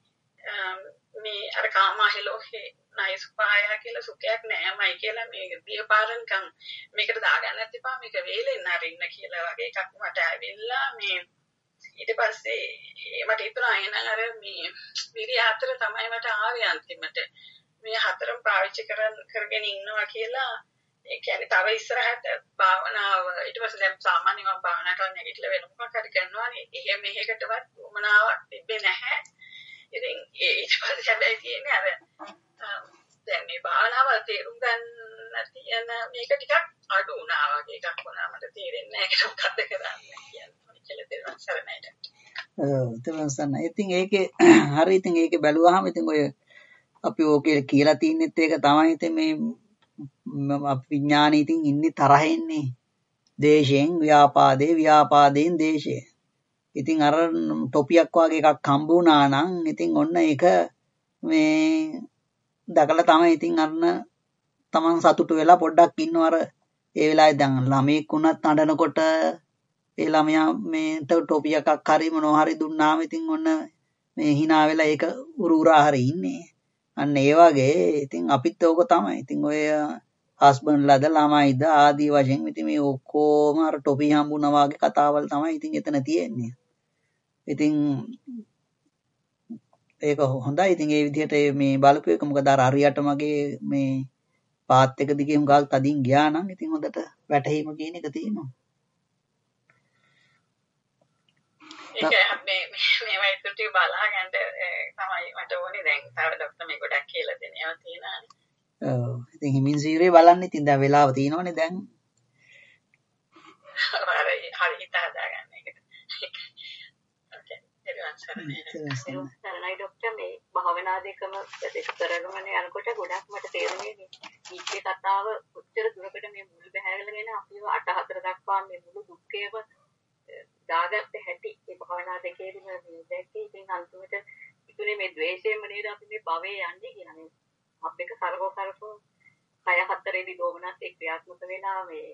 මේ අර කාමාහිලෝහේ නයිස් පායා කියලා සුඛයක් නෑමයි කියලා මේ දියපාරන්කම් මේකට දාගන්නත් එපා මේක වේලෙන්න අරින්න කියලා වගේ එකක් මට ඇවිල්ලා මේ ඊට පස්සේ මට හිතුණා එහෙනම් අර මේ විරිය හතර තමයි මට ආවේ අන්තිමට මේ හතරම පාවිච්චි කරන් කරගෙන ඉන්නවා කියලා ඒ කියන්නේ තව ඉස්සරහට භාවනාව ඊට පස්සේ දැන් සාමාන්‍යයෙන් මම භාවනා කරන නැගිටලා වෙන මොකක් හරි කරනවානේ එහෙම මෙහෙකටවත් උමනාවක් තිබ්බේ නැහැ. ඉතින් ඊට පස්සේ හැබැයි තියෙන්නේ අර දැන් මේ භාවනාව තේරුම් ගන්න තියෙන මේක ටිකක් අඩු වුණා වගේ එකක් වුණා මට තේරෙන්නේ නැහැ ඒක මොකද්ද කරන්නේ කියන්නේ කියලා තේරුම් සරණයිද. ඔව් තේරුම් සරණයි. ඉතින් ඒකේ හරි ඉතින් ඒකේ බැලුවාම ඉතින් ඔය අපි ඕකේ කියලා තින්නෙත් ඒක තමයි ඉතින් මේ විඥානේ ඉතින් ඉන්නේ තරහින්නේ. දේශයෙන් ව්‍යාපාදේ ව්‍යාපාදයෙන් දේශය. ඉතින් අර ටොපියක් වගේ එකක් හම්බ වුණා නම් ඉතින් ඔන්න ඒක මේ දැකලා තමයි ඉතින් අන්න තමන් සතුටු වෙලා පොඩ්ඩක් ඉන්නව අර ඒ වෙලාවේ දැන් ළමෙක් වුණත් අඬනකොට ඒ ළමයා මේ ටොපි එකක් හරි මොනවා හරි දුන්නාම ඉතින් ඔන්න මේ hina වෙලා ඒක උරු උරා හරි ඉන්නේ. අන්න ඒ වගේ ඉතින් අපිත් ඕක තමයි. ඉතින් ඔය හස්බන්ඩ්ලාද ළමයිද ආදී වශයෙන් ඉතින් මේ ඔක්කොම අර ටොපි හම්බුනා වගේ කතාවල් තමයි ඉතින් එතන තියෙන්නේ. ඉතින් ඒක හොඳයි. ඉතින් ඒ විදිහට මේ බලපු එක මොකද අර හරියට මගේ මේ පාත් එක දිගේ හුඟක් තදින් ගියා නම් ඉතින් හොඳට වැටහීම කියන එක තියෙනවා. ඒක මේ මේ වයිතුටි බලා ගන්න තමයි මට ඕනේ දැන් තව ડોක්ටර් මේ ගොඩක් කියලා දෙන ඒවා තියෙනවානේ. ඔව් ඉතින් හිමින් සීරේ බලන්න ඉතින් දැන් වෙලාව තියෙනවනේ දැන්. හරි හරි හිත හදාගන්න ඒකට. ඕකේ සරණයි ડોක්ටර් මේ භාවනා දෙකම දෙක කරගෙන යනකොට ගොඩක් මට තේරුනේ මේ ඊයේ කතාව උත්තර දුරකට මේ මුල් බහැරගෙන අපිව අට හතර දක්වා මේ මුළු දුක්ඛයම දාගත්ත හැටි ඒ භාවනා දෙකේදීම මේ දැක්කේ. ඉතින් අන්තිමට ඉතුනේ මේ ද්වේෂයෙන්ම නේද අපි මේ භවයේ යන්නේ කියලා මේ අපේක කරකෝ කරකෝ කය හතරේදී දෝමනත් එක් ක්‍රියාත්මක වෙලා මේ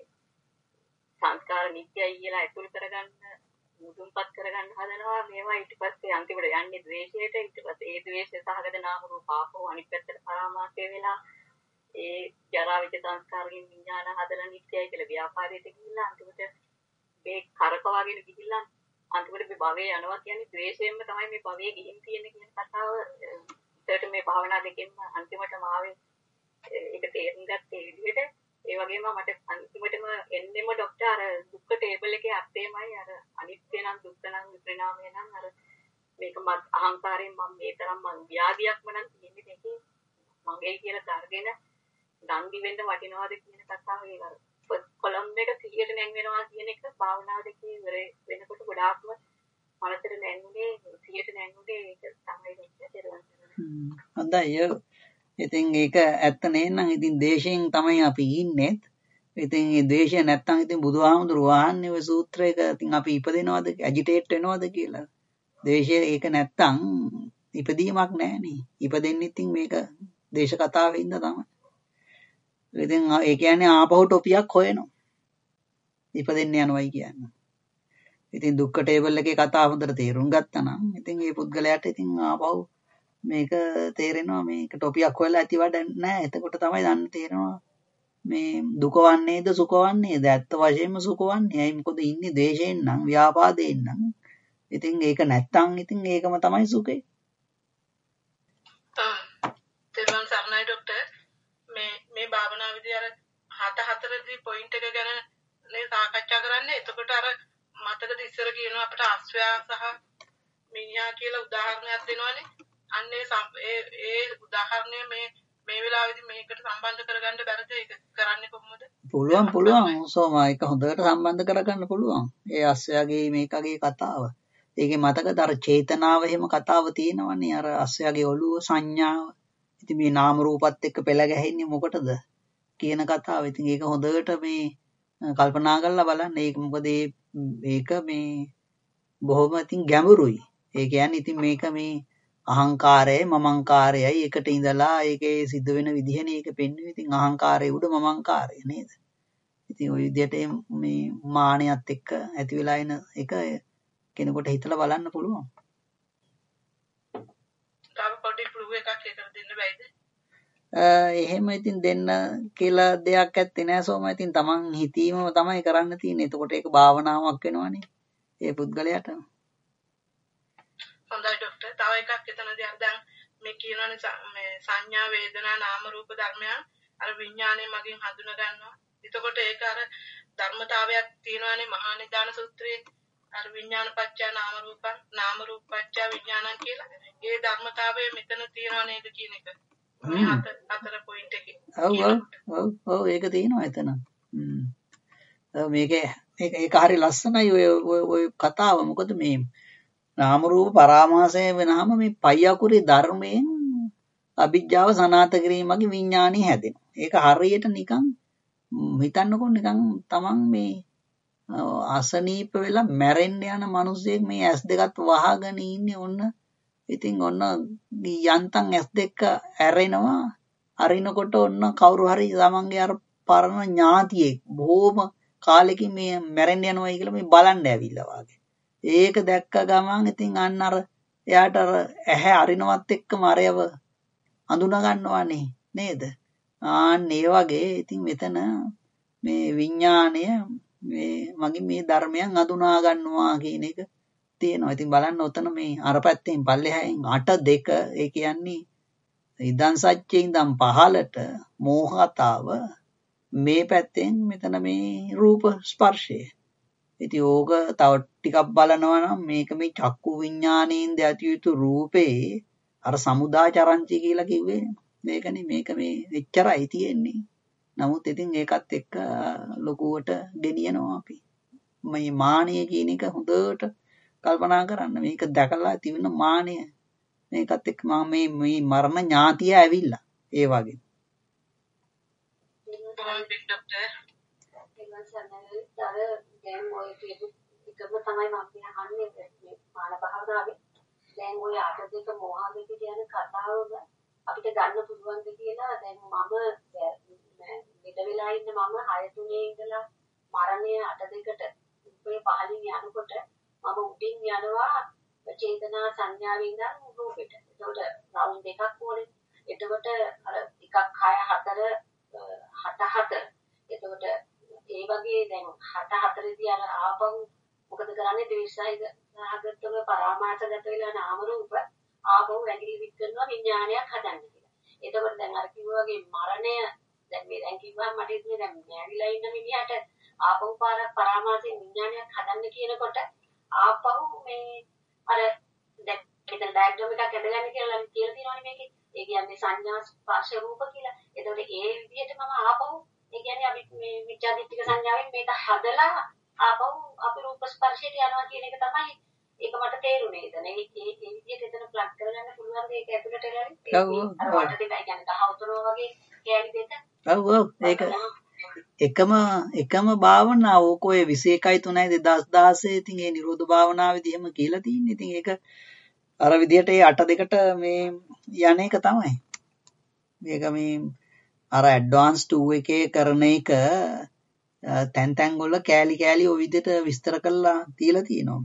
සංස්කාර නිත්‍යයි කියලා අතුල් කරගන්න මුදුන්පත් කරගන්න හදනවා. මේවා ඊට පස්සේ අන්තිමට යන්නේ ද්වේෂයට. ඊට පස්සේ ඒ ද්වේෂය සහගත නාම රූප ආපෝ අනිත් පැත්තට පරාමාසය වෙලා ඒ ජරා විච සංස්කාරයෙන් විඥාන හදලා නිත්‍යයි කියලා ව්‍යාපාරයට ගිහිල්ලා අන්තිමට මේ කරකවාගෙන ගිහිල්ලා අන්තිමට මේ භවයේ යනවා කියන්නේ ද්වේෂයෙන්ම තමයි මේ භවයේ ගිහින් තියෙන්නේ කියන කතාව. ඒකට මේ භාවනා දෙකෙන්ම අන්තිමටම ආවේ ඒක තේරුම් ගත්තේ ඒ විදිහට. ඒ වගේම මට අන්තිමටම එන්නෙම ડોක්ටර් අර දුක්ඛ ටේබල් එකේ අර්ථයමයි අර අනිත්‍ය නම් දුක්ඛ නම් විපරිණාමය නම් අර මේක මත් අහංකාරයෙන් මම මේ තරම් මං ව්‍යාධියක්ම නම් තියෙන්නේ දෙකේ මගේ කියලා දර්ගෙන දන්දි වෙන්න වටිනවද කියන කතාව ඒක අර කොලම් එක සිහියට නැංවෙනවා කියන එක භාවනා දෙකේ ඉවර වෙනකොට ගොඩාක්ම මනසට නැංගුනේ සිහියට නැංගුනේ ඒක තමයි දෙන්න. හොඳයි. ඉතින් ඒක ඇත්ත නේනම් ඉතින් දේශයෙන් තමයි අපි ඉන්නේ. ඉතින් මේ දේශය නැත්තම් ඉතින් බුදුහාමුදුරුවෝ වහන්නේ ඔය සූත්‍රයක ඉතින් අපි ඉපදෙනවද ඇජිටේට් වෙනවද කියලා. දේශය ඒක නැත්තම් ඉපදීමක් නැහනේ. ඉපදෙන්නේ ඉතින් මේක දේශ කතාවේ ඉඳ තමයි. ඉතින් ඒ කියන්නේ ආපහු ටොපියක් හොයනවා. ඉපදෙන්න යනවයි කියන්නේ. ඉතින් දුක්ඛ ටේබල් එකේ කතාව හොඳට තේරුම් ගත්තා නම් ඉතින් මේ පුද්ගලයාට ඉතින් ආපහු මේක තේරෙනවා මේක ටොපියක් හොයලා ඇති වැඩ නැහැ. එතකොට තමයි දන්න තේරෙනවා මේ දුක වන්නේද සුඛ වන්නේද ඇත්ත වශයෙන්ම සුඛ වන්නේ. ඇයි මොකද ඉන්නේ දේශයෙන් නම් ව්‍යාපාදයෙන් නම්. ඉතින් ඒක නැත්තම් ඉතින් ඒකම තමයි සුඛේ. තෙරුවන් සරණයි ડોක්ටර්. මේ මේ භාවනා විදිය අර හත හතර මෙතනදී පොයින්ට් එක ගැන නේ සාකච්ඡා කරන්නේ. එතකොට අර මතකද ඉස්සර කියනවා අපිට අස්වැයා සහ මිනිහා කියලා උදාහරණයක් දෙනවනේ. අන්න ඒ ඒ උදාහරණය මේ මේ වෙලාවේදී මේකට සම්බන්ධ කරගන්න බැරිද? ඒක කරන්නේ කොහොමද? පුළුවන් පුළුවන් සෝමා ඒක හොඳට සම්බන්ධ කරගන්න පුළුවන්. ඒ අස්සයාගේ මේකගේ කතාව. ඒකේ මතකද අර චේතනාව එහෙම කතාව තියෙනවනේ අර අස්සයාගේ ඔළුව සංඥාව. ඉතින් මේ නාම රූපත් එක්ක පෙළ ගැහෙන්නේ මොකටද කියන කතාව. ඉතින් ඒක හොඳට මේ කල්පනා කරලා බලන්න. ඒක මොකද මේක මේ බොහොම ඉතින් ගැඹුරුයි. ඒ කියන්නේ ඉතින් මේක මේ අහංකාරයයි මමංකාරයයි එකට ඉඳලා ඒකේ සිද්ධ වෙන විදිහනේ ඒක පෙන්වන්නේ. ඉතින් අහංකාරය උඩ මමංකාරය නේද? ඉතින් ওই විදිහට මේ මානියත් එක්ක ඇති වෙලා එන එක කෙනෙකුට හිතලා බලන්න පුළුවන්. තව පොඩි ක්ලූ එකක් ඒකට දෙන්න බැයිද? එහෙම ඉතින් දෙන්න කියලා දෙයක් ඇත්තේ නෑ සෝම. ඉතින් Taman හිතීමම තමයි කරන්න තියෙන්නේ. එතකොට ඒක භාවනාවක් වෙනවනේ ඒ පුද්ගලයාට. හොඳයි ડોක්ටර්. තව එකක් එතනදී අර දැන් මේ කියනනේ මේ සංඥා වේදනා නාම රූප ධර්මයන් අර විඥාණය මගින් හඳුනා ගන්නවා. එතකොට ඒක අර ධර්මතාවයක් තියෙනවානේ මහා නිදාන සූත්‍රයේ අර විඥාන පත්‍ය නාම රූපං නාම රූප පත්‍ය විඥානං කියලා. ඒ ධර්මතාවය මෙතන තියෙනවා නේද කියන එක. මේ අතර අතර පොයින්ට් එකේ. ඔව් ඔව් ඔව් ඒක තියෙනවා එතන. හ්ම්. මේකේ මේක ඒක හරි ලස්සනයි ඔය ඔය කතාව. මොකද මේ නාම රූප පරාමාසය වෙනහම මේ පයි අකුරේ ධර්මයෙන් අභිජ්ජාව සනාත කිරීමගේ විඥානය හැදෙනවා. ඒක හරියට නිකන් හිතන්නකො නිකන් තමන් මේ අසනීප වෙලා මැරෙන්න යන මිනිහෙක් මේ ඇස් දෙකත් වහගෙන ඉන්නේ ඔන්න. ඉතින් ඔන්න යන්තම් ඇස් දෙක ඇරෙනවා. අරිනකොට ඔන්න කවුරු හරි තමන්ගේ අර පරණ ඥාතියෙක් බොහොම කාලෙකින් මේ මැරෙන්න යනවා කියලා මේ බලන්න ඇවිල්ලා වගේ. ඒක දැක්ක ගමන් ඉතින් අන්න අර එයාට අර ඇහැ අරිනවත් එක්කම අරයව අඳුනා ගන්නවානේ නේද? ආන්න ඒ වගේ ඉතින් මෙතන මේ විඥාණය මේ මගේ මේ ධර්මයන් අඳුනා ගන්නවා කියන එක තියෙනවා. ඉතින් බලන්න ඔතන මේ අර පැත්තෙන් පල්ලෙහායින් අට දෙක ඒ කියන්නේ ඉදන් සත්‍යයෙන් ඉඳන් පහලට මෝහතාව මේ පැත්තෙන් මෙතන මේ රූප ස්පර්ශය. ඉතින් ඕක තව ටිකක් බලනවා නම් මේක මේ චක්කු විඥාණයෙන් දැතිය යුතු රූපේ අර සමුදාචරංචි කියලා කිව්වේ මේකනේ. මේක මේ එච්චරයි තියෙන්නේ. නමුත් ඉතින් ඒකත් එක්ක ලොකුවට ගෙනියනවා අපි. මේ මානය කියන එක හොඳට කල්පනා කරන්න. මේක දැකලා තිබෙන මානය මේකත් එක්ක මම මේ මේ මරණ ඥාතිය ඇවිල්ලා ඒ වගේ. දැන් ඔය කියපු එකම තමයි මම අහන්නේ මේ මාන භාවනාවේ. දැන් ඔය අට දෙක මොහාදෙක කියන කතාවම අපිට ගන්න පුළුවන්ද කියලා දැන් මම මෙද වෙලා ඉන්න මම හය තුනේ ඉඳලා මරණය අට දෙකට උපේ පහලින් යනකොට මම උඩින් යනවා චේතනා සංඥාවෙන් ඉඳන් රූපෙට. එතකොට රවුන්ඩ් දෙකක් ඕනේ. එතකොට අර එකක් හය හතර හත හතර. එතකොට ඒ වගේ දැන් හත හතරේදී අර ආපහු මොකද කරන්නේ ද්වේෂයිද සහගතව පරාමාසගත වෙලා නාම රූප ආපහු වැగిලි විත් කරනවා විඥානයක් හදන්න කියලා. එතකොට දැන් අර කිව්වා වගේ මරණය දැන් මේ දැන් කිව්වම මට ඉන්නේ දැන් මෑවිලා ඉන්න මිනිහට ආපහු පාරක් පරාමාසයෙන් විඥානයක් හදන්න කියනකොට ආපහු මේ අර දැන් මෙතන ඩයග්‍රෑම් එකක් ඇදගන්න කියලා නම් කියලා තියෙනවනේ මේකේ. ඒ කියන්නේ සංඥා ස්පර්ශ රූප කියලා. එතකොට ඒ විදිහට මම ආපහු ඒ කියන්නේ අපි මේ මිත්‍යාදිත්තික සංඥාවෙන් මේක හදලා ආපහු අපි රූප ස්පර්ශයට යනවා කියන එක තමයි ඒක මට තේරුනේ. එතන ඒ ඒ විදිහට එතන ප්ලග් කරගන්න පුළුවන් ඒක ඇතුළට එළවන්නේ. ඔව් ඔව්. අර වට දෙකයි කියන්නේ දහවතුනෝ වගේ කැලි දෙක. ඔව් ඔව්. ඒක එකම එකම භාවනාව ඕක ඔය විසි එකයි තුනයි දෙදාස් දහසය ඉතින් ඒ නිරෝධ භාවනාවේදී එහෙම කියලා තියෙන්නේ. ඉතින් ඒක අර විදිහට ඒ අට දෙකට මේ යන එක තමයි. මේක මේ අර ඇඩ්වාන්ස් ටූ එකේ කරන එක තැන් තැන් වල කෑලි කෑලි ඔය විදිහට විස්තර කරලා තියලා තියෙනවා.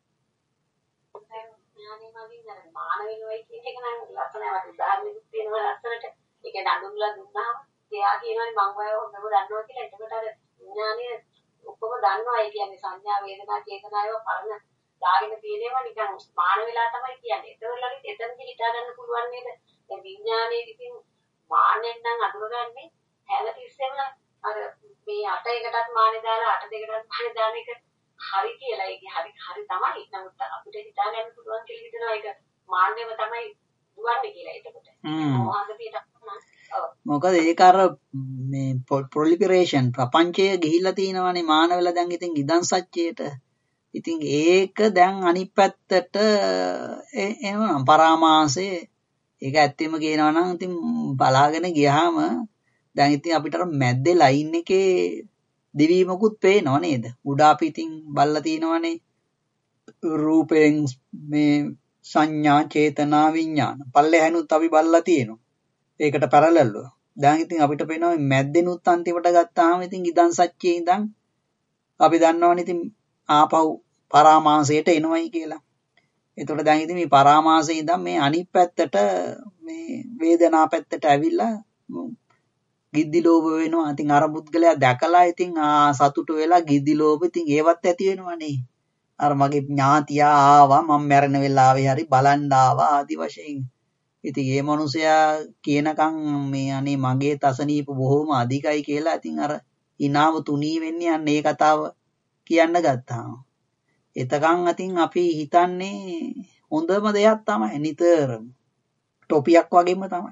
මාන වෙනවයි කියන එක නම් ලස්සනවට උදාහරණයක් තියෙනවා ලස්සනට. ඒක නඳුන්ලා දුන්නාම එයා කියනවානේ මං ඔය හොඳම දන්නවා කියලා. එතකොට අර විඥානය ඔක්කොම දන්නවා. ඒ කියන්නේ සංඥා වේදනා චේතනා ඒවා පරණ දාගෙන තියෙනවා නිකන් මාන වෙලා තමයි කියන්නේ. ඒතකොටලත් එතනදි හිතා ගන්න පුළුවන් නේද? දැන් විඥානයේ ඉතින් මානෙන් නම් අඳුරගන්නේ හැම තිස්සෙම අර මේ අට එකටත් මානේ දාලා අට දෙකටත් මානේ දාන එක හරි කියලා. ඒක හරි හරි තමයි. නමුත් අපිට හිතා ගන්න පුළුවන් කියලා හිතනවා ඒක මාන්නයම තමයි දුවන්නේ කියලා එතකොට. මොහොතකට මොකද ඒක අර මේ ප්‍රොලිෆරේෂන් ප්‍රපංචය ගිහිල්ලා තිනවනේ මානවල දැන් ඉතින් ඉදන් සත්‍යයට. ඉතින් ඒක දැන් අනිත් පැත්තට එනවා පරාමාසය. ඒක ඇත්තම කියනවා නම් ඉතින් බලාගෙන ගියාම දැන් ඉතින් අපිට අර මැද්දේ ලයින් එකේ දිවීමකුත් පේනව නේද? උඩ අපි ඉතින් බල්ලා තිනවනේ රූපයෙන් මේ සංඥා චේතනා විඥාන. පල්ලෙහැනුත් අපි බල්ලා තියෙනවා. ඒකට පැරලල්ව. දැන් ඉතින් අපිට පේනවා මැද්දෙනුත් අන්තිමට ගත්තාම ඉතින් ඉදන් සත්‍යයේ ඉඳන් අපි දන්නවනේ ඉතින් ආපහු පරාමාසයට එනවයි කියලා. එතකොට දැන් ඉතින් මේ පරාමාසයේ ඉඳන් මේ අනිත් පැත්තට මේ වේදනා පැත්තට ඇවිල්ලා ගිද්දි ලෝභ වෙනවා. ඉතින් අර පුද්ගලයා දැකලා ඉතින් ආ සතුට වෙලා ගිද්දි ලෝභ ඉතින් ඒවත් ඇති වෙනවනේ. අර මගේ ඥාතියා ආවා මම මැරෙන වෙලාවේ හරි බලන්න ආවා ආදි වශයෙන්. ඉතින් මේ මිනිසයා කියනකම් මේ අනේ මගේ තසනීප බොහොම අධිකයි කියලා ඉතින් අර ඉනාව තුනී වෙන්නේ අන්න ඒ කතාව කියන්න ගත්තාම. එතකන් අතින් අපි හිතන්නේ හොඳම දෙයක් තමයි නිතරම ටොපියක් වගේම තමයි.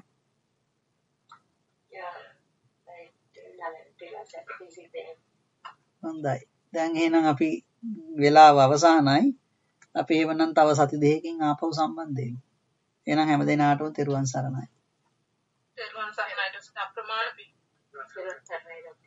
හොඳයි. දැන් එහෙනම් අපි වෙලාව අවසానයි. අපි එවනම් තව සති දෙකකින් ආපහු සම්බන්ධ වෙමු. එහෙනම් හැමදෙනාටම තෙරුවන් සරණයි. තෙරුවන් සරණයි. අප්‍රමාණ පිං. තෙරුවන් සරණයි.